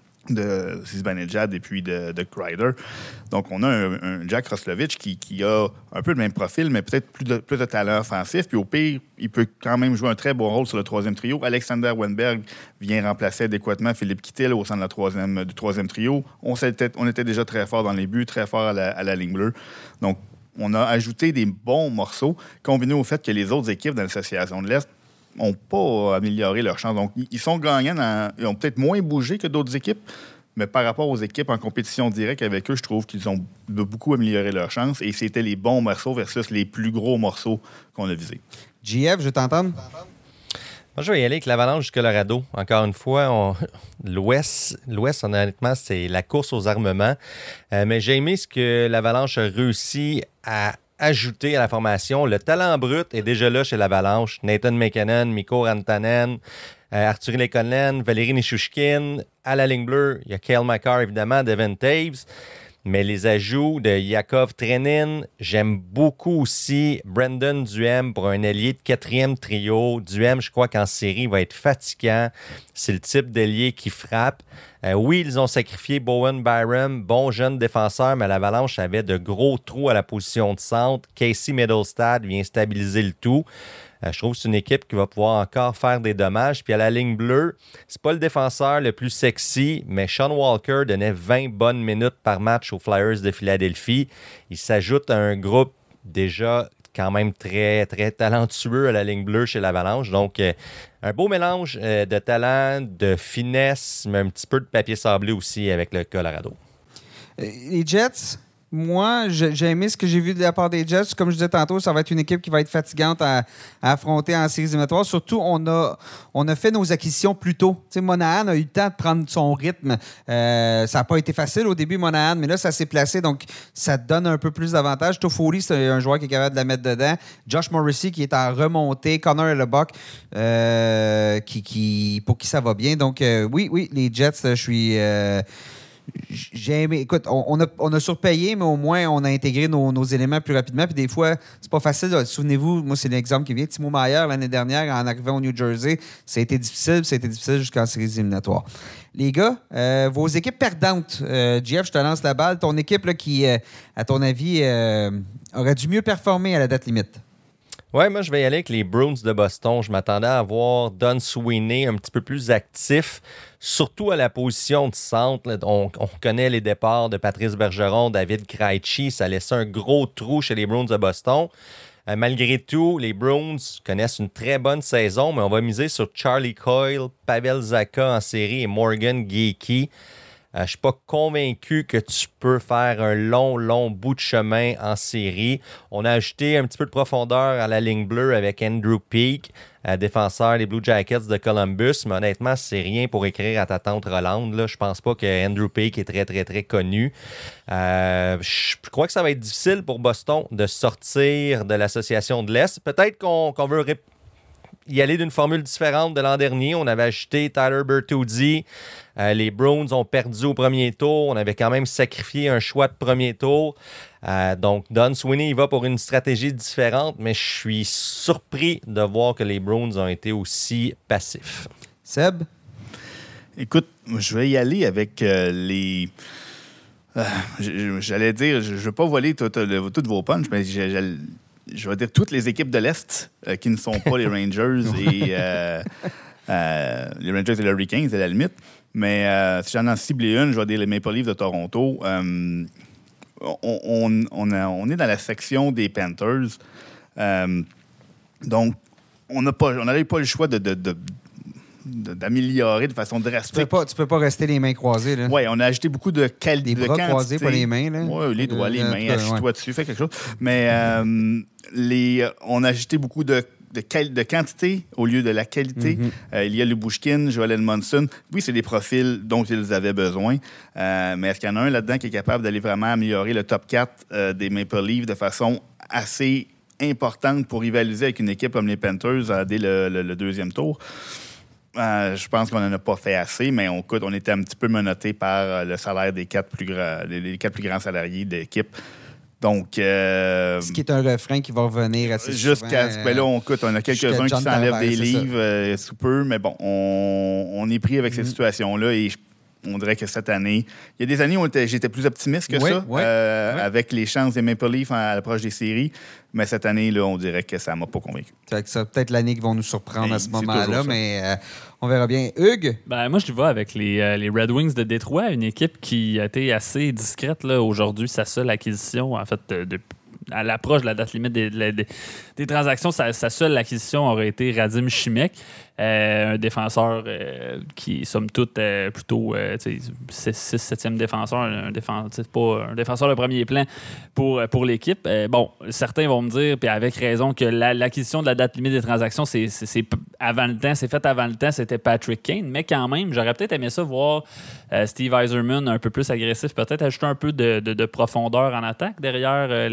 de Zibanejad et puis de, de Kreider. Donc, on a un, un Jack Roslovich qui, qui a un peu le même profil, mais peut-être plus de, plus de talent offensif. Puis au pire, il peut quand même jouer un très bon rôle sur le troisième trio. Alexander Wenberg vient remplacer adéquatement Philippe Kittel au sein de la troisième, du troisième trio. On, s'était, on était déjà très fort dans les buts, très fort à la, à la ligne bleue. Donc, on a ajouté des bons morceaux, combinés au fait que les autres équipes dans l'association de l'Est n'ont pas amélioré leur chance. Donc, ils sont gagnants, dans, ils ont peut-être moins bougé que d'autres équipes, mais par rapport aux équipes en compétition directe avec eux, je trouve qu'ils ont beaucoup amélioré leur chance et c'était les bons morceaux versus les plus gros morceaux qu'on a visés. J F, je veux t'entendre. Moi, je vais y aller avec l'Avalanche du Colorado. Encore une fois, on- l'Ouest, l'Ouest, honnêtement, c'est la course aux armements. Euh, mais j'ai aimé ce que l'Avalanche a réussi à ajouter à la formation. Le talent brut est déjà là chez l'Avalanche. Nathan McKinnon, Mikko Rantanen, euh, Artturi Lekonen, Valérie Nichushkin. À la ligne bleue, il y a Cale Makar, évidemment, Devin Taves. Mais les ajouts de Yakov Trenin, j'aime beaucoup aussi Brendan Duhem pour un allié de quatrième trio. Duhem, je crois qu'en série, va être fatigant. C'est le type d'allié qui frappe. Euh, oui, ils ont sacrifié Bowen Byram, bon jeune défenseur, mais l'Avalanche avait de gros trous à la position de centre. Casey Middlestad vient stabiliser le tout. Euh, je trouve que c'est une équipe qui va pouvoir encore faire des dommages. Puis à la ligne bleue, c'est pas le défenseur le plus sexy, mais Sean Walker donnait vingt bonnes minutes par match aux Flyers de Philadelphie. Il s'ajoute à un groupe déjà quand même très, très talentueux à la ligne bleue chez l'Avalanche. Donc, euh, un beau mélange euh, de talent, de finesse, mais un petit peu de papier sablé aussi avec le Colorado. Les Jets, moi, j'ai, j'ai aimé ce que j'ai vu de la part des Jets. Comme je disais tantôt, ça va être une équipe qui va être fatigante à, à affronter en séries éliminatoires. Surtout, on a, on a fait nos acquisitions plus tôt. Tu sais, Monahan a eu le temps de prendre son rythme. Euh, ça n'a pas été facile au début, Monahan, mais là, ça s'est placé. Donc, ça donne un peu plus d'avantages. Toffoli, c'est un joueur qui est capable de la mettre dedans. Josh Morrissey, qui est en remontée. Connor Hellebuck, euh, qui, qui, pour qui ça va bien. Donc, euh, oui, oui, les Jets, je suis... Euh, J'ai aimé. Écoute, on, on, a, on a surpayé, mais au moins, on a intégré nos, nos éléments plus rapidement. Puis des fois, c'est pas facile. Là. Souvenez-vous, moi, c'est l'exemple qui vient. Timo Meier, l'année dernière, en arrivant au New Jersey, ça a été difficile. Ça a été difficile jusqu'en séries éliminatoires. Les gars, euh, vos équipes perdantes. Euh, Jeff, je te lance la balle. Ton équipe là, qui, euh, à ton avis, euh, aurait dû mieux performer à la date limite. Oui, moi, je vais y aller avec les Bruins de Boston. Je m'attendais à voir Don Sweeney un petit peu plus actif, surtout à la position de centre. On, on connaît les départs de Patrice Bergeron, David Krejci. Ça laissait un gros trou chez les Bruins de Boston. Euh, malgré tout, les Bruins connaissent une très bonne saison, mais on va miser sur Charlie Coyle, Pavel Zacha en série et Morgan Geekie. Euh, je ne suis pas convaincu que tu peux faire un long, long bout de chemin en série. On a ajouté un petit peu de profondeur à la ligne bleue avec Andrew Peeke, euh, défenseur des Blue Jackets de Columbus. Mais honnêtement, c'est rien pour écrire à ta tante Rolande. Là. Je pense pas que Andrew Peeke est très, très, très connu. Euh, je crois que ça va être difficile pour Boston de sortir de l'association de l'Est. Peut-être qu'on, qu'on veut ré- y aller d'une formule différente de l'an dernier. On avait acheté Tyler Bertuzzi. Euh, les Bruins ont perdu au premier tour. On avait quand même sacrifié un choix de premier tour. Euh, donc, Don Sweeney, il va pour une stratégie différente, mais je suis surpris de voir que les Bruins ont été aussi passifs. Seb? Écoute, je vais y aller avec euh, les... Euh, j'allais dire, je ne veux pas voler toutes vos punches, mais je, je, je vais dire toutes les équipes de l'Est euh, qui ne sont pas les Rangers et... Euh, euh, les Rangers et les Hurricanes, à la limite. Mais euh, si j'en ai ciblé une, je vais dire les Maple Leafs de Toronto. Euh, on, on, on, a, on est dans la section des Panthers. Euh, donc, on n'aurait pas le choix de, de, de, de, d'améliorer de façon drastique. Tu peux pas, tu peux pas rester les mains croisées. Oui, on a ajouté beaucoup de qualité. Des bras de croisés, pas les mains. Oui, les doigts, les euh, mains. Assis-toi ouais. dessus, fais quelque chose. Mais euh, les, on a ajouté beaucoup de De, quali- de quantité au lieu de la qualité. Mm-hmm. Euh, il y a Lyubushkin, Joel Edmondson. Oui, c'est des profils dont ils avaient besoin. Euh, mais est-ce qu'il y en a un là-dedans qui est capable d'aller vraiment améliorer le top quatre euh, des Maple Leafs de façon assez importante pour rivaliser avec une équipe comme les Panthers euh, dès le, le, le deuxième tour? Euh, je pense qu'on n'en a pas fait assez, mais on, on était un petit peu menotté par euh, le salaire des quatre plus grands, les, les quatre plus grands salariés de l'équipe. Donc, euh, ce qui est un refrain qui va revenir assez jusqu'à souvent. Ben là, on, écoute, on a quelques-uns qui s'enlèvent des livres euh, sous peu, mais bon, on, on est pris avec mm-hmm. cette situation-là et je, on dirait que cette année... Il y a des années où était, j'étais plus optimiste que oui, ça, oui, euh, oui. avec les chances des Maple Leafs à l'approche des séries, mais cette année, là, on dirait que ça ne m'a pas convaincu. C'est peut-être l'année qui vont nous surprendre et à ce moment-là, ça. mais euh, on verra bien. Hugues? Ben, moi, je vais avec les, euh, les Red Wings de Détroit, une équipe qui a été assez discrète là, aujourd'hui. Sa seule acquisition, en fait, de, de à l'approche de la date limite des, des, des transactions, sa, sa seule acquisition aurait été Radim Šimek, euh, un défenseur euh, qui, somme toute, euh, plutôt euh, six septième défenseur, un, défenseur, pas un défenseur de premier plan pour, pour l'équipe. Euh, bon, certains vont me dire, puis avec raison, que la, l'acquisition de la date limite des transactions, c'est, c'est, c'est avant le temps, c'est fait avant le temps, c'était Patrick Kane, mais quand même, j'aurais peut-être aimé ça voir euh, Steve Yzerman un peu plus agressif, peut-être ajouter un peu de, de, de profondeur en attaque derrière euh, les Larkin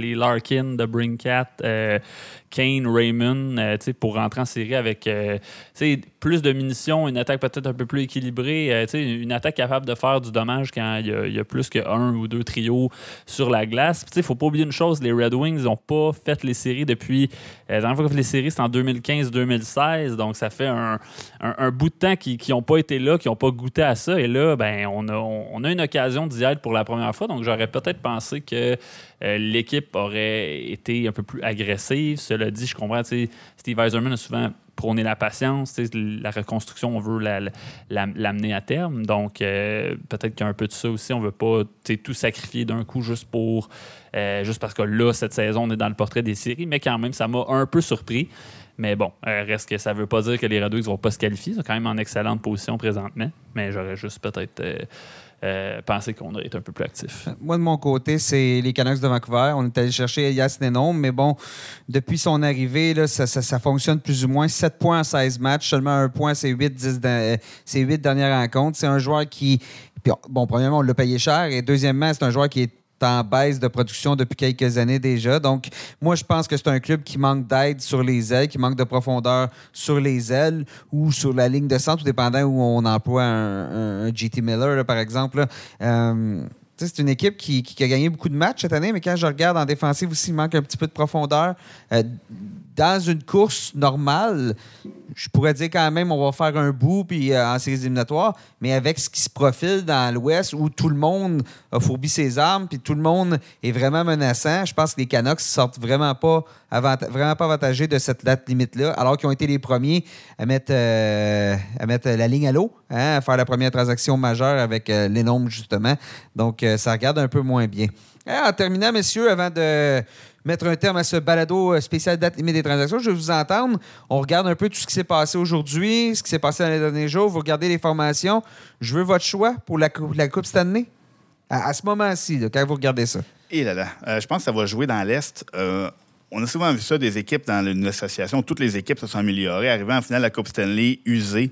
Larkin, DeBrincat, euh, Kane, Raymond, euh, pour rentrer en série avec euh, plus de munitions, une attaque peut-être un peu plus équilibrée, euh, une attaque capable de faire du dommage quand il y, y a plus qu'un ou deux trios sur la glace. Il ne faut pas oublier une chose, les Red Wings n'ont pas fait les séries depuis... Euh, la dernière fois qu'ils ont fait les séries, c'était en deux mille quinze deux mille seize, donc ça fait un, un, un bout de temps qu'ils n'ont pas été là, qu'ils n'ont pas goûté à ça, et là, ben, on, a, on a une occasion d'y être pour la première fois, donc j'aurais peut-être pensé que euh, l'équipe aurait été un peu plus agressive. Cela dit, je comprends, Steve Yzerman a souvent prôné la patience, la reconstruction, on veut la, la, l'amener à terme, donc euh, peut-être qu'il y a un peu de ça aussi, on veut pas tout sacrifier d'un coup juste pour euh, juste parce que là, cette saison, on est dans le portrait des séries, mais quand même, ça m'a un peu surpris. Mais bon, euh, reste que ça veut pas dire que les Red Wings vont pas se qualifier, ils sont quand même en excellente position présentement, mais j'aurais juste peut-être... Euh, Euh, penser qu'on aurait été un peu plus actif. Moi, de mon côté, c'est les Canucks de Vancouver. On est allé chercher Elias Lindholm, mais bon, depuis son arrivée, là, ça, ça, ça fonctionne plus ou moins. sept points en seize matchs, seulement un point, c'est huit, dix, c'est huit dernières rencontres. C'est un joueur qui... Bon, premièrement, on l'a payé cher, et deuxièmement, c'est un joueur qui est en baisse de production depuis quelques années déjà. Donc, moi, je pense que c'est un club qui manque d'aide sur les ailes, qui manque de profondeur sur les ailes ou sur la ligne de centre, tout dépendant où on emploie un, un, un J T Miller, là, par exemple. Là. Euh, c'est une équipe qui, qui a gagné beaucoup de matchs cette année, mais quand je regarde en défensive aussi, il manque un petit peu de profondeur. Euh, dans une course normale, je pourrais dire quand même on va faire un bout puis euh, en séries éliminatoires, mais avec ce qui se profile dans l'Ouest où tout le monde a fourbi ses armes puis tout le monde est vraiment menaçant, je pense que les Canucks sortent vraiment pas, avant, vraiment pas avantagés de cette date limite-là, alors qu'ils ont été les premiers à mettre, euh, à mettre la ligne à l'eau, hein, à faire la première transaction majeure avec euh, Lindholm, justement. Donc, euh, ça regarde un peu moins bien. Et en terminant, messieurs, avant de mettre un terme à ce balado spécial date limite des transactions, je vais vous entendre. On regarde un peu tout ce qui s'est passé aujourd'hui, ce qui s'est passé dans les derniers jours. Vous regardez les formations. Je veux votre choix pour la, la Coupe Stanley. À, à ce moment-ci, là, quand vous regardez ça. Et là là, euh, je pense que ça va jouer dans l'Est. Euh, on a souvent vu ça, des équipes dans une association. Toutes les équipes se sont améliorées. Arrivé en finale de la Coupe Stanley, usées.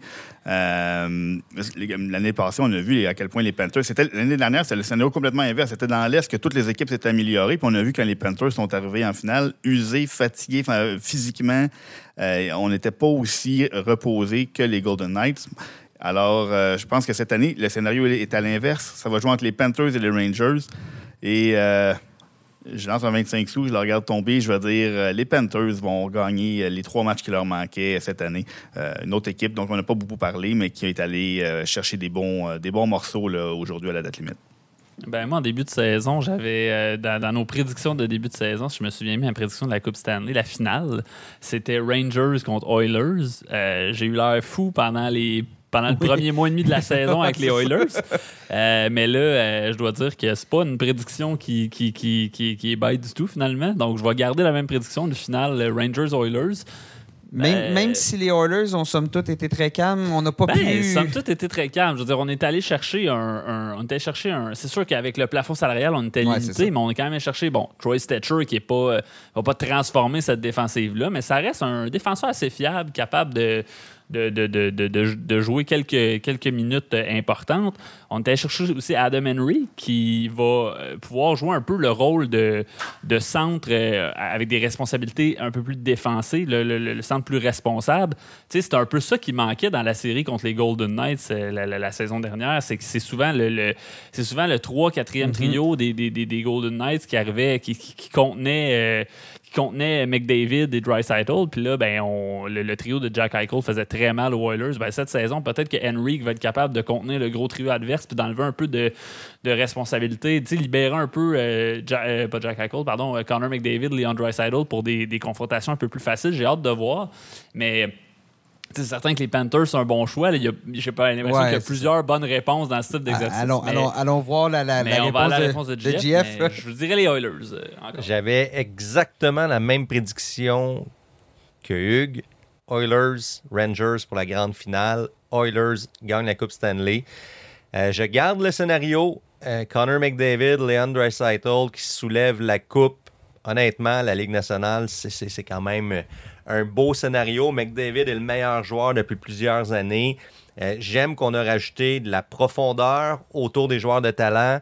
Euh, l'année passée, on a vu à quel point les Panthers... C'était, l'année dernière, c'était le scénario complètement inverse. C'était dans l'Est que toutes les équipes s'étaient améliorées. Puis on a vu quand les Panthers sont arrivés en finale, usés, fatigués physiquement. Euh, on n'était pas aussi reposés que les Golden Knights. Alors, euh, je pense que cette année, le scénario est à l'inverse. Ça va jouer entre les Panthers et les Rangers. Et... Euh, Je lance un vingt-cinq sous, je le regarde tomber, je vais dire euh, les Panthers vont gagner euh, les trois matchs qui leur manquaient cette année. Euh, une autre équipe dont on n'a pas beaucoup parlé, mais qui est allée euh, chercher des bons, euh, des bons morceaux là, aujourd'hui à la date limite. Ben moi, en début de saison, j'avais euh, dans, dans nos prédictions de début de saison, si je me souviens bien, la prédiction de la Coupe Stanley, la finale, c'était Rangers contre Oilers. Euh, j'ai eu l'air fou pendant les pendant le oui. premier mois et demi de la saison avec les Oilers. Euh, mais là, euh, je dois dire que c'est pas une prédiction qui, qui, qui, qui, qui est bête du tout, finalement. Donc, je vais garder la même prédiction de finale Rangers-Oilers. Même, euh, même si les Oilers ont somme toute été très calmes, on n'a pas ben, pu... somme toute été très calme. Je veux dire, on est allé chercher un... un on est allé chercher un... C'est sûr qu'avec le plafond salarial, on était ouais, limité, mais on est quand même allé chercher, bon, Troy Stecher qui est pas... Euh, va pas transformer cette défensive-là, mais ça reste un défenseur assez fiable, capable de... De, de, de, de, de jouer quelques, quelques minutes importantes. On était chercher aussi Adam Henry qui va pouvoir jouer un peu le rôle de, de centre euh, avec des responsabilités un peu plus défensives, le, le, le centre plus responsable. Tu sais, c'est un peu ça qui manquait dans la série contre les Golden Knights euh, la, la, la saison dernière. C'est que c'est souvent le, le, c'est souvent le trois quatrième mm-hmm. trio des, des, des, des Golden Knights qui arrivait, qui, qui, qui contenait... Euh, contenait McDavid et Draisaitl, puis là, ben, on, le, le trio de Jack Eichel faisait très mal aux Oilers. Ben, cette saison, peut-être que Henry va être capable de contenir le gros trio adverse puis d'enlever un peu de, de responsabilité, tu sais, libérer un peu, euh, ja, euh, pas Jack Eichel, pardon, Connor McDavid, Leon Draisaitl pour des, des confrontations un peu plus faciles. J'ai hâte de voir, mais... C'est certain que les Panthers sont un bon choix. Là. Il y a, j'ai pas l'impression ouais, qu'il y a plusieurs ça. bonnes réponses dans ce type d'exercice. Allons, mais, allons, allons voir la, la, la, réponse, la de, réponse de, de G F. G F. Je vous dirais les Oilers. Euh, encore. J'avais exactement la même prédiction que Hugues. Oilers, Rangers pour la grande finale. Oilers gagnent la Coupe Stanley. Euh, je garde le scénario. Euh, Connor McDavid, Leon Draisaitl qui soulèvent la Coupe. Honnêtement, la Ligue nationale, c'est, c'est, c'est quand même un beau scénario. McDavid est le meilleur joueur depuis plusieurs années. Euh, j'aime qu'on a rajouté de la profondeur autour des joueurs de talent.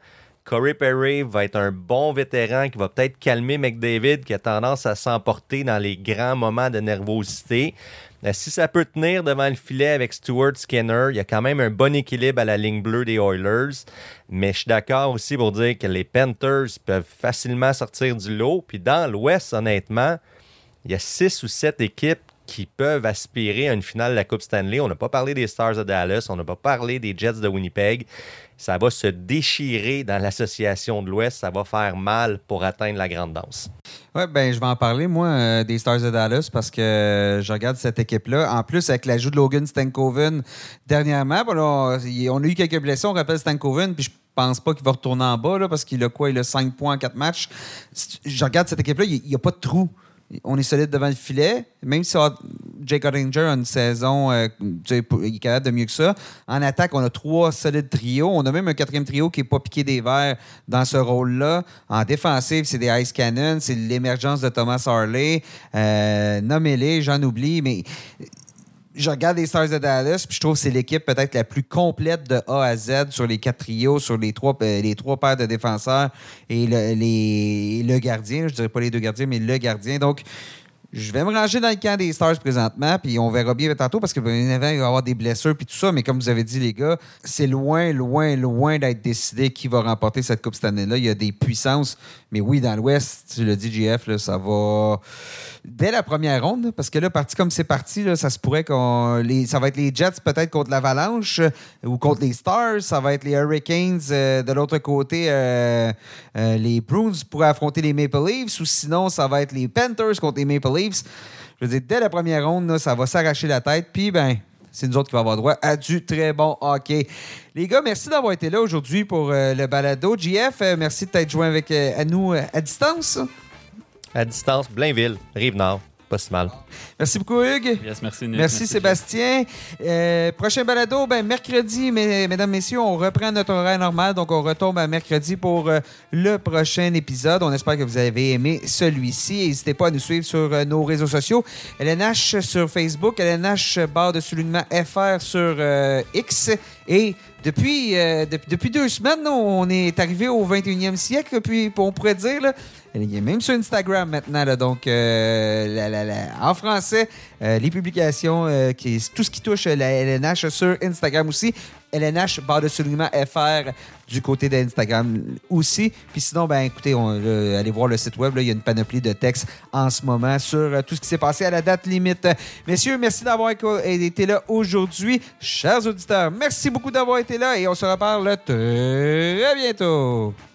Corey Perry va être un bon vétéran qui va peut-être calmer McDavid qui a tendance à s'emporter dans les grands moments de nervosité. Euh, si ça peut tenir devant le filet avec Stuart Skinner, il y a quand même un bon équilibre à la ligne bleue des Oilers. Mais je suis d'accord aussi pour dire que les Panthers peuvent facilement sortir du lot. Puis dans l'Ouest, honnêtement, il y a six ou sept équipes qui peuvent aspirer à une finale de la Coupe Stanley. On n'a pas parlé des Stars de Dallas, on n'a pas parlé des Jets de Winnipeg. Ça va se déchirer dans l'association de l'Ouest. Ça va faire mal pour atteindre la grande danse. Oui, ben je vais en parler, moi, euh, des Stars de Dallas, parce que euh, je regarde cette équipe-là. En plus, avec l'ajout de Logan Stankoven dernièrement, ben là, on a eu quelques blessés. On rappelle Stankoven, puis je pense pas qu'il va retourner en bas, là, parce qu'il a quoi? Il a cinq points en quatre matchs. Je regarde cette équipe-là, il n'y a pas de trou. On est solide devant le filet. Même si Jake Oettinger a une saison, euh, il est capable de mieux que ça. En attaque, on a trois solides trios. On a même un quatrième trio qui n'est pas piqué des verres dans ce rôle-là. En défensive, c'est des Ice Cannon. C'est l'émergence de Thomas Harley. Euh, nommez-les, j'en oublie, mais... Je regarde les Stars de Dallas, puis je trouve que c'est l'équipe peut-être la plus complète de A à Z sur les quatre trios, sur les trois, les trois paires de défenseurs et le, les, le gardien. Je dirais pas les deux gardiens, mais le gardien. Donc, je vais me ranger dans le camp des Stars présentement, puis on verra bien tantôt parce qu'il va y avoir des blessures puis tout ça. Mais comme vous avez dit, les gars, c'est loin, loin, loin d'être décidé qui va remporter cette Coupe cette année-là. Il y a des puissances. Mais oui, dans l'Ouest, tu l'as dit, J F, là, ça va... Dès la première ronde, parce que là, parti comme c'est parti, là, ça se pourrait qu'on... Les... Ça va être les Jets peut-être contre l'Avalanche euh, ou contre les Stars. Ça va être les Hurricanes euh, de l'autre côté. Euh, euh, les Bruins pourraient affronter les Maple Leafs ou sinon, ça va être les Panthers contre les Maple Leafs. Je veux dire, dès la première ronde, là, ça va s'arracher la tête. Puis, ben, c'est nous autres qui va avoir droit à du très bon hockey. Les gars, merci d'avoir été là aujourd'hui pour euh, le balado. J F, euh, merci de t'être joint avec, euh, à nous euh, à distance. À distance, Blainville, Rive-Nord. Pas si mal. Merci beaucoup, Hugues. Yes, merci, Nick. Merci, merci Sébastien. Euh, prochain balado, ben, mercredi, mes, mesdames, messieurs, on reprend notre horaire normal. Donc, on retombe à mercredi pour euh, le prochain épisode. On espère que vous avez aimé celui-ci. N'hésitez pas à nous suivre sur euh, nos réseaux sociaux. L N H sur Facebook, L N H barre de soulignement F R sur euh, X. Et depuis, euh, de, depuis deux semaines, on est arrivé au vingt et unième siècle. Puis, on pourrait dire, là, il y a même sur Instagram maintenant, là, donc euh, la, la, la, en français, euh, les publications, euh, qui, tout ce qui touche la L N H sur Instagram aussi. L N H, barre de soulignement F R du côté d'Instagram aussi. Puis sinon, ben écoutez, on, euh, allez voir le site web. Là, il y a une panoplie de textes en ce moment sur euh, tout ce qui s'est passé à la date limite. Messieurs, merci d'avoir été là aujourd'hui. Chers auditeurs, merci beaucoup d'avoir été là et on se reparle très bientôt.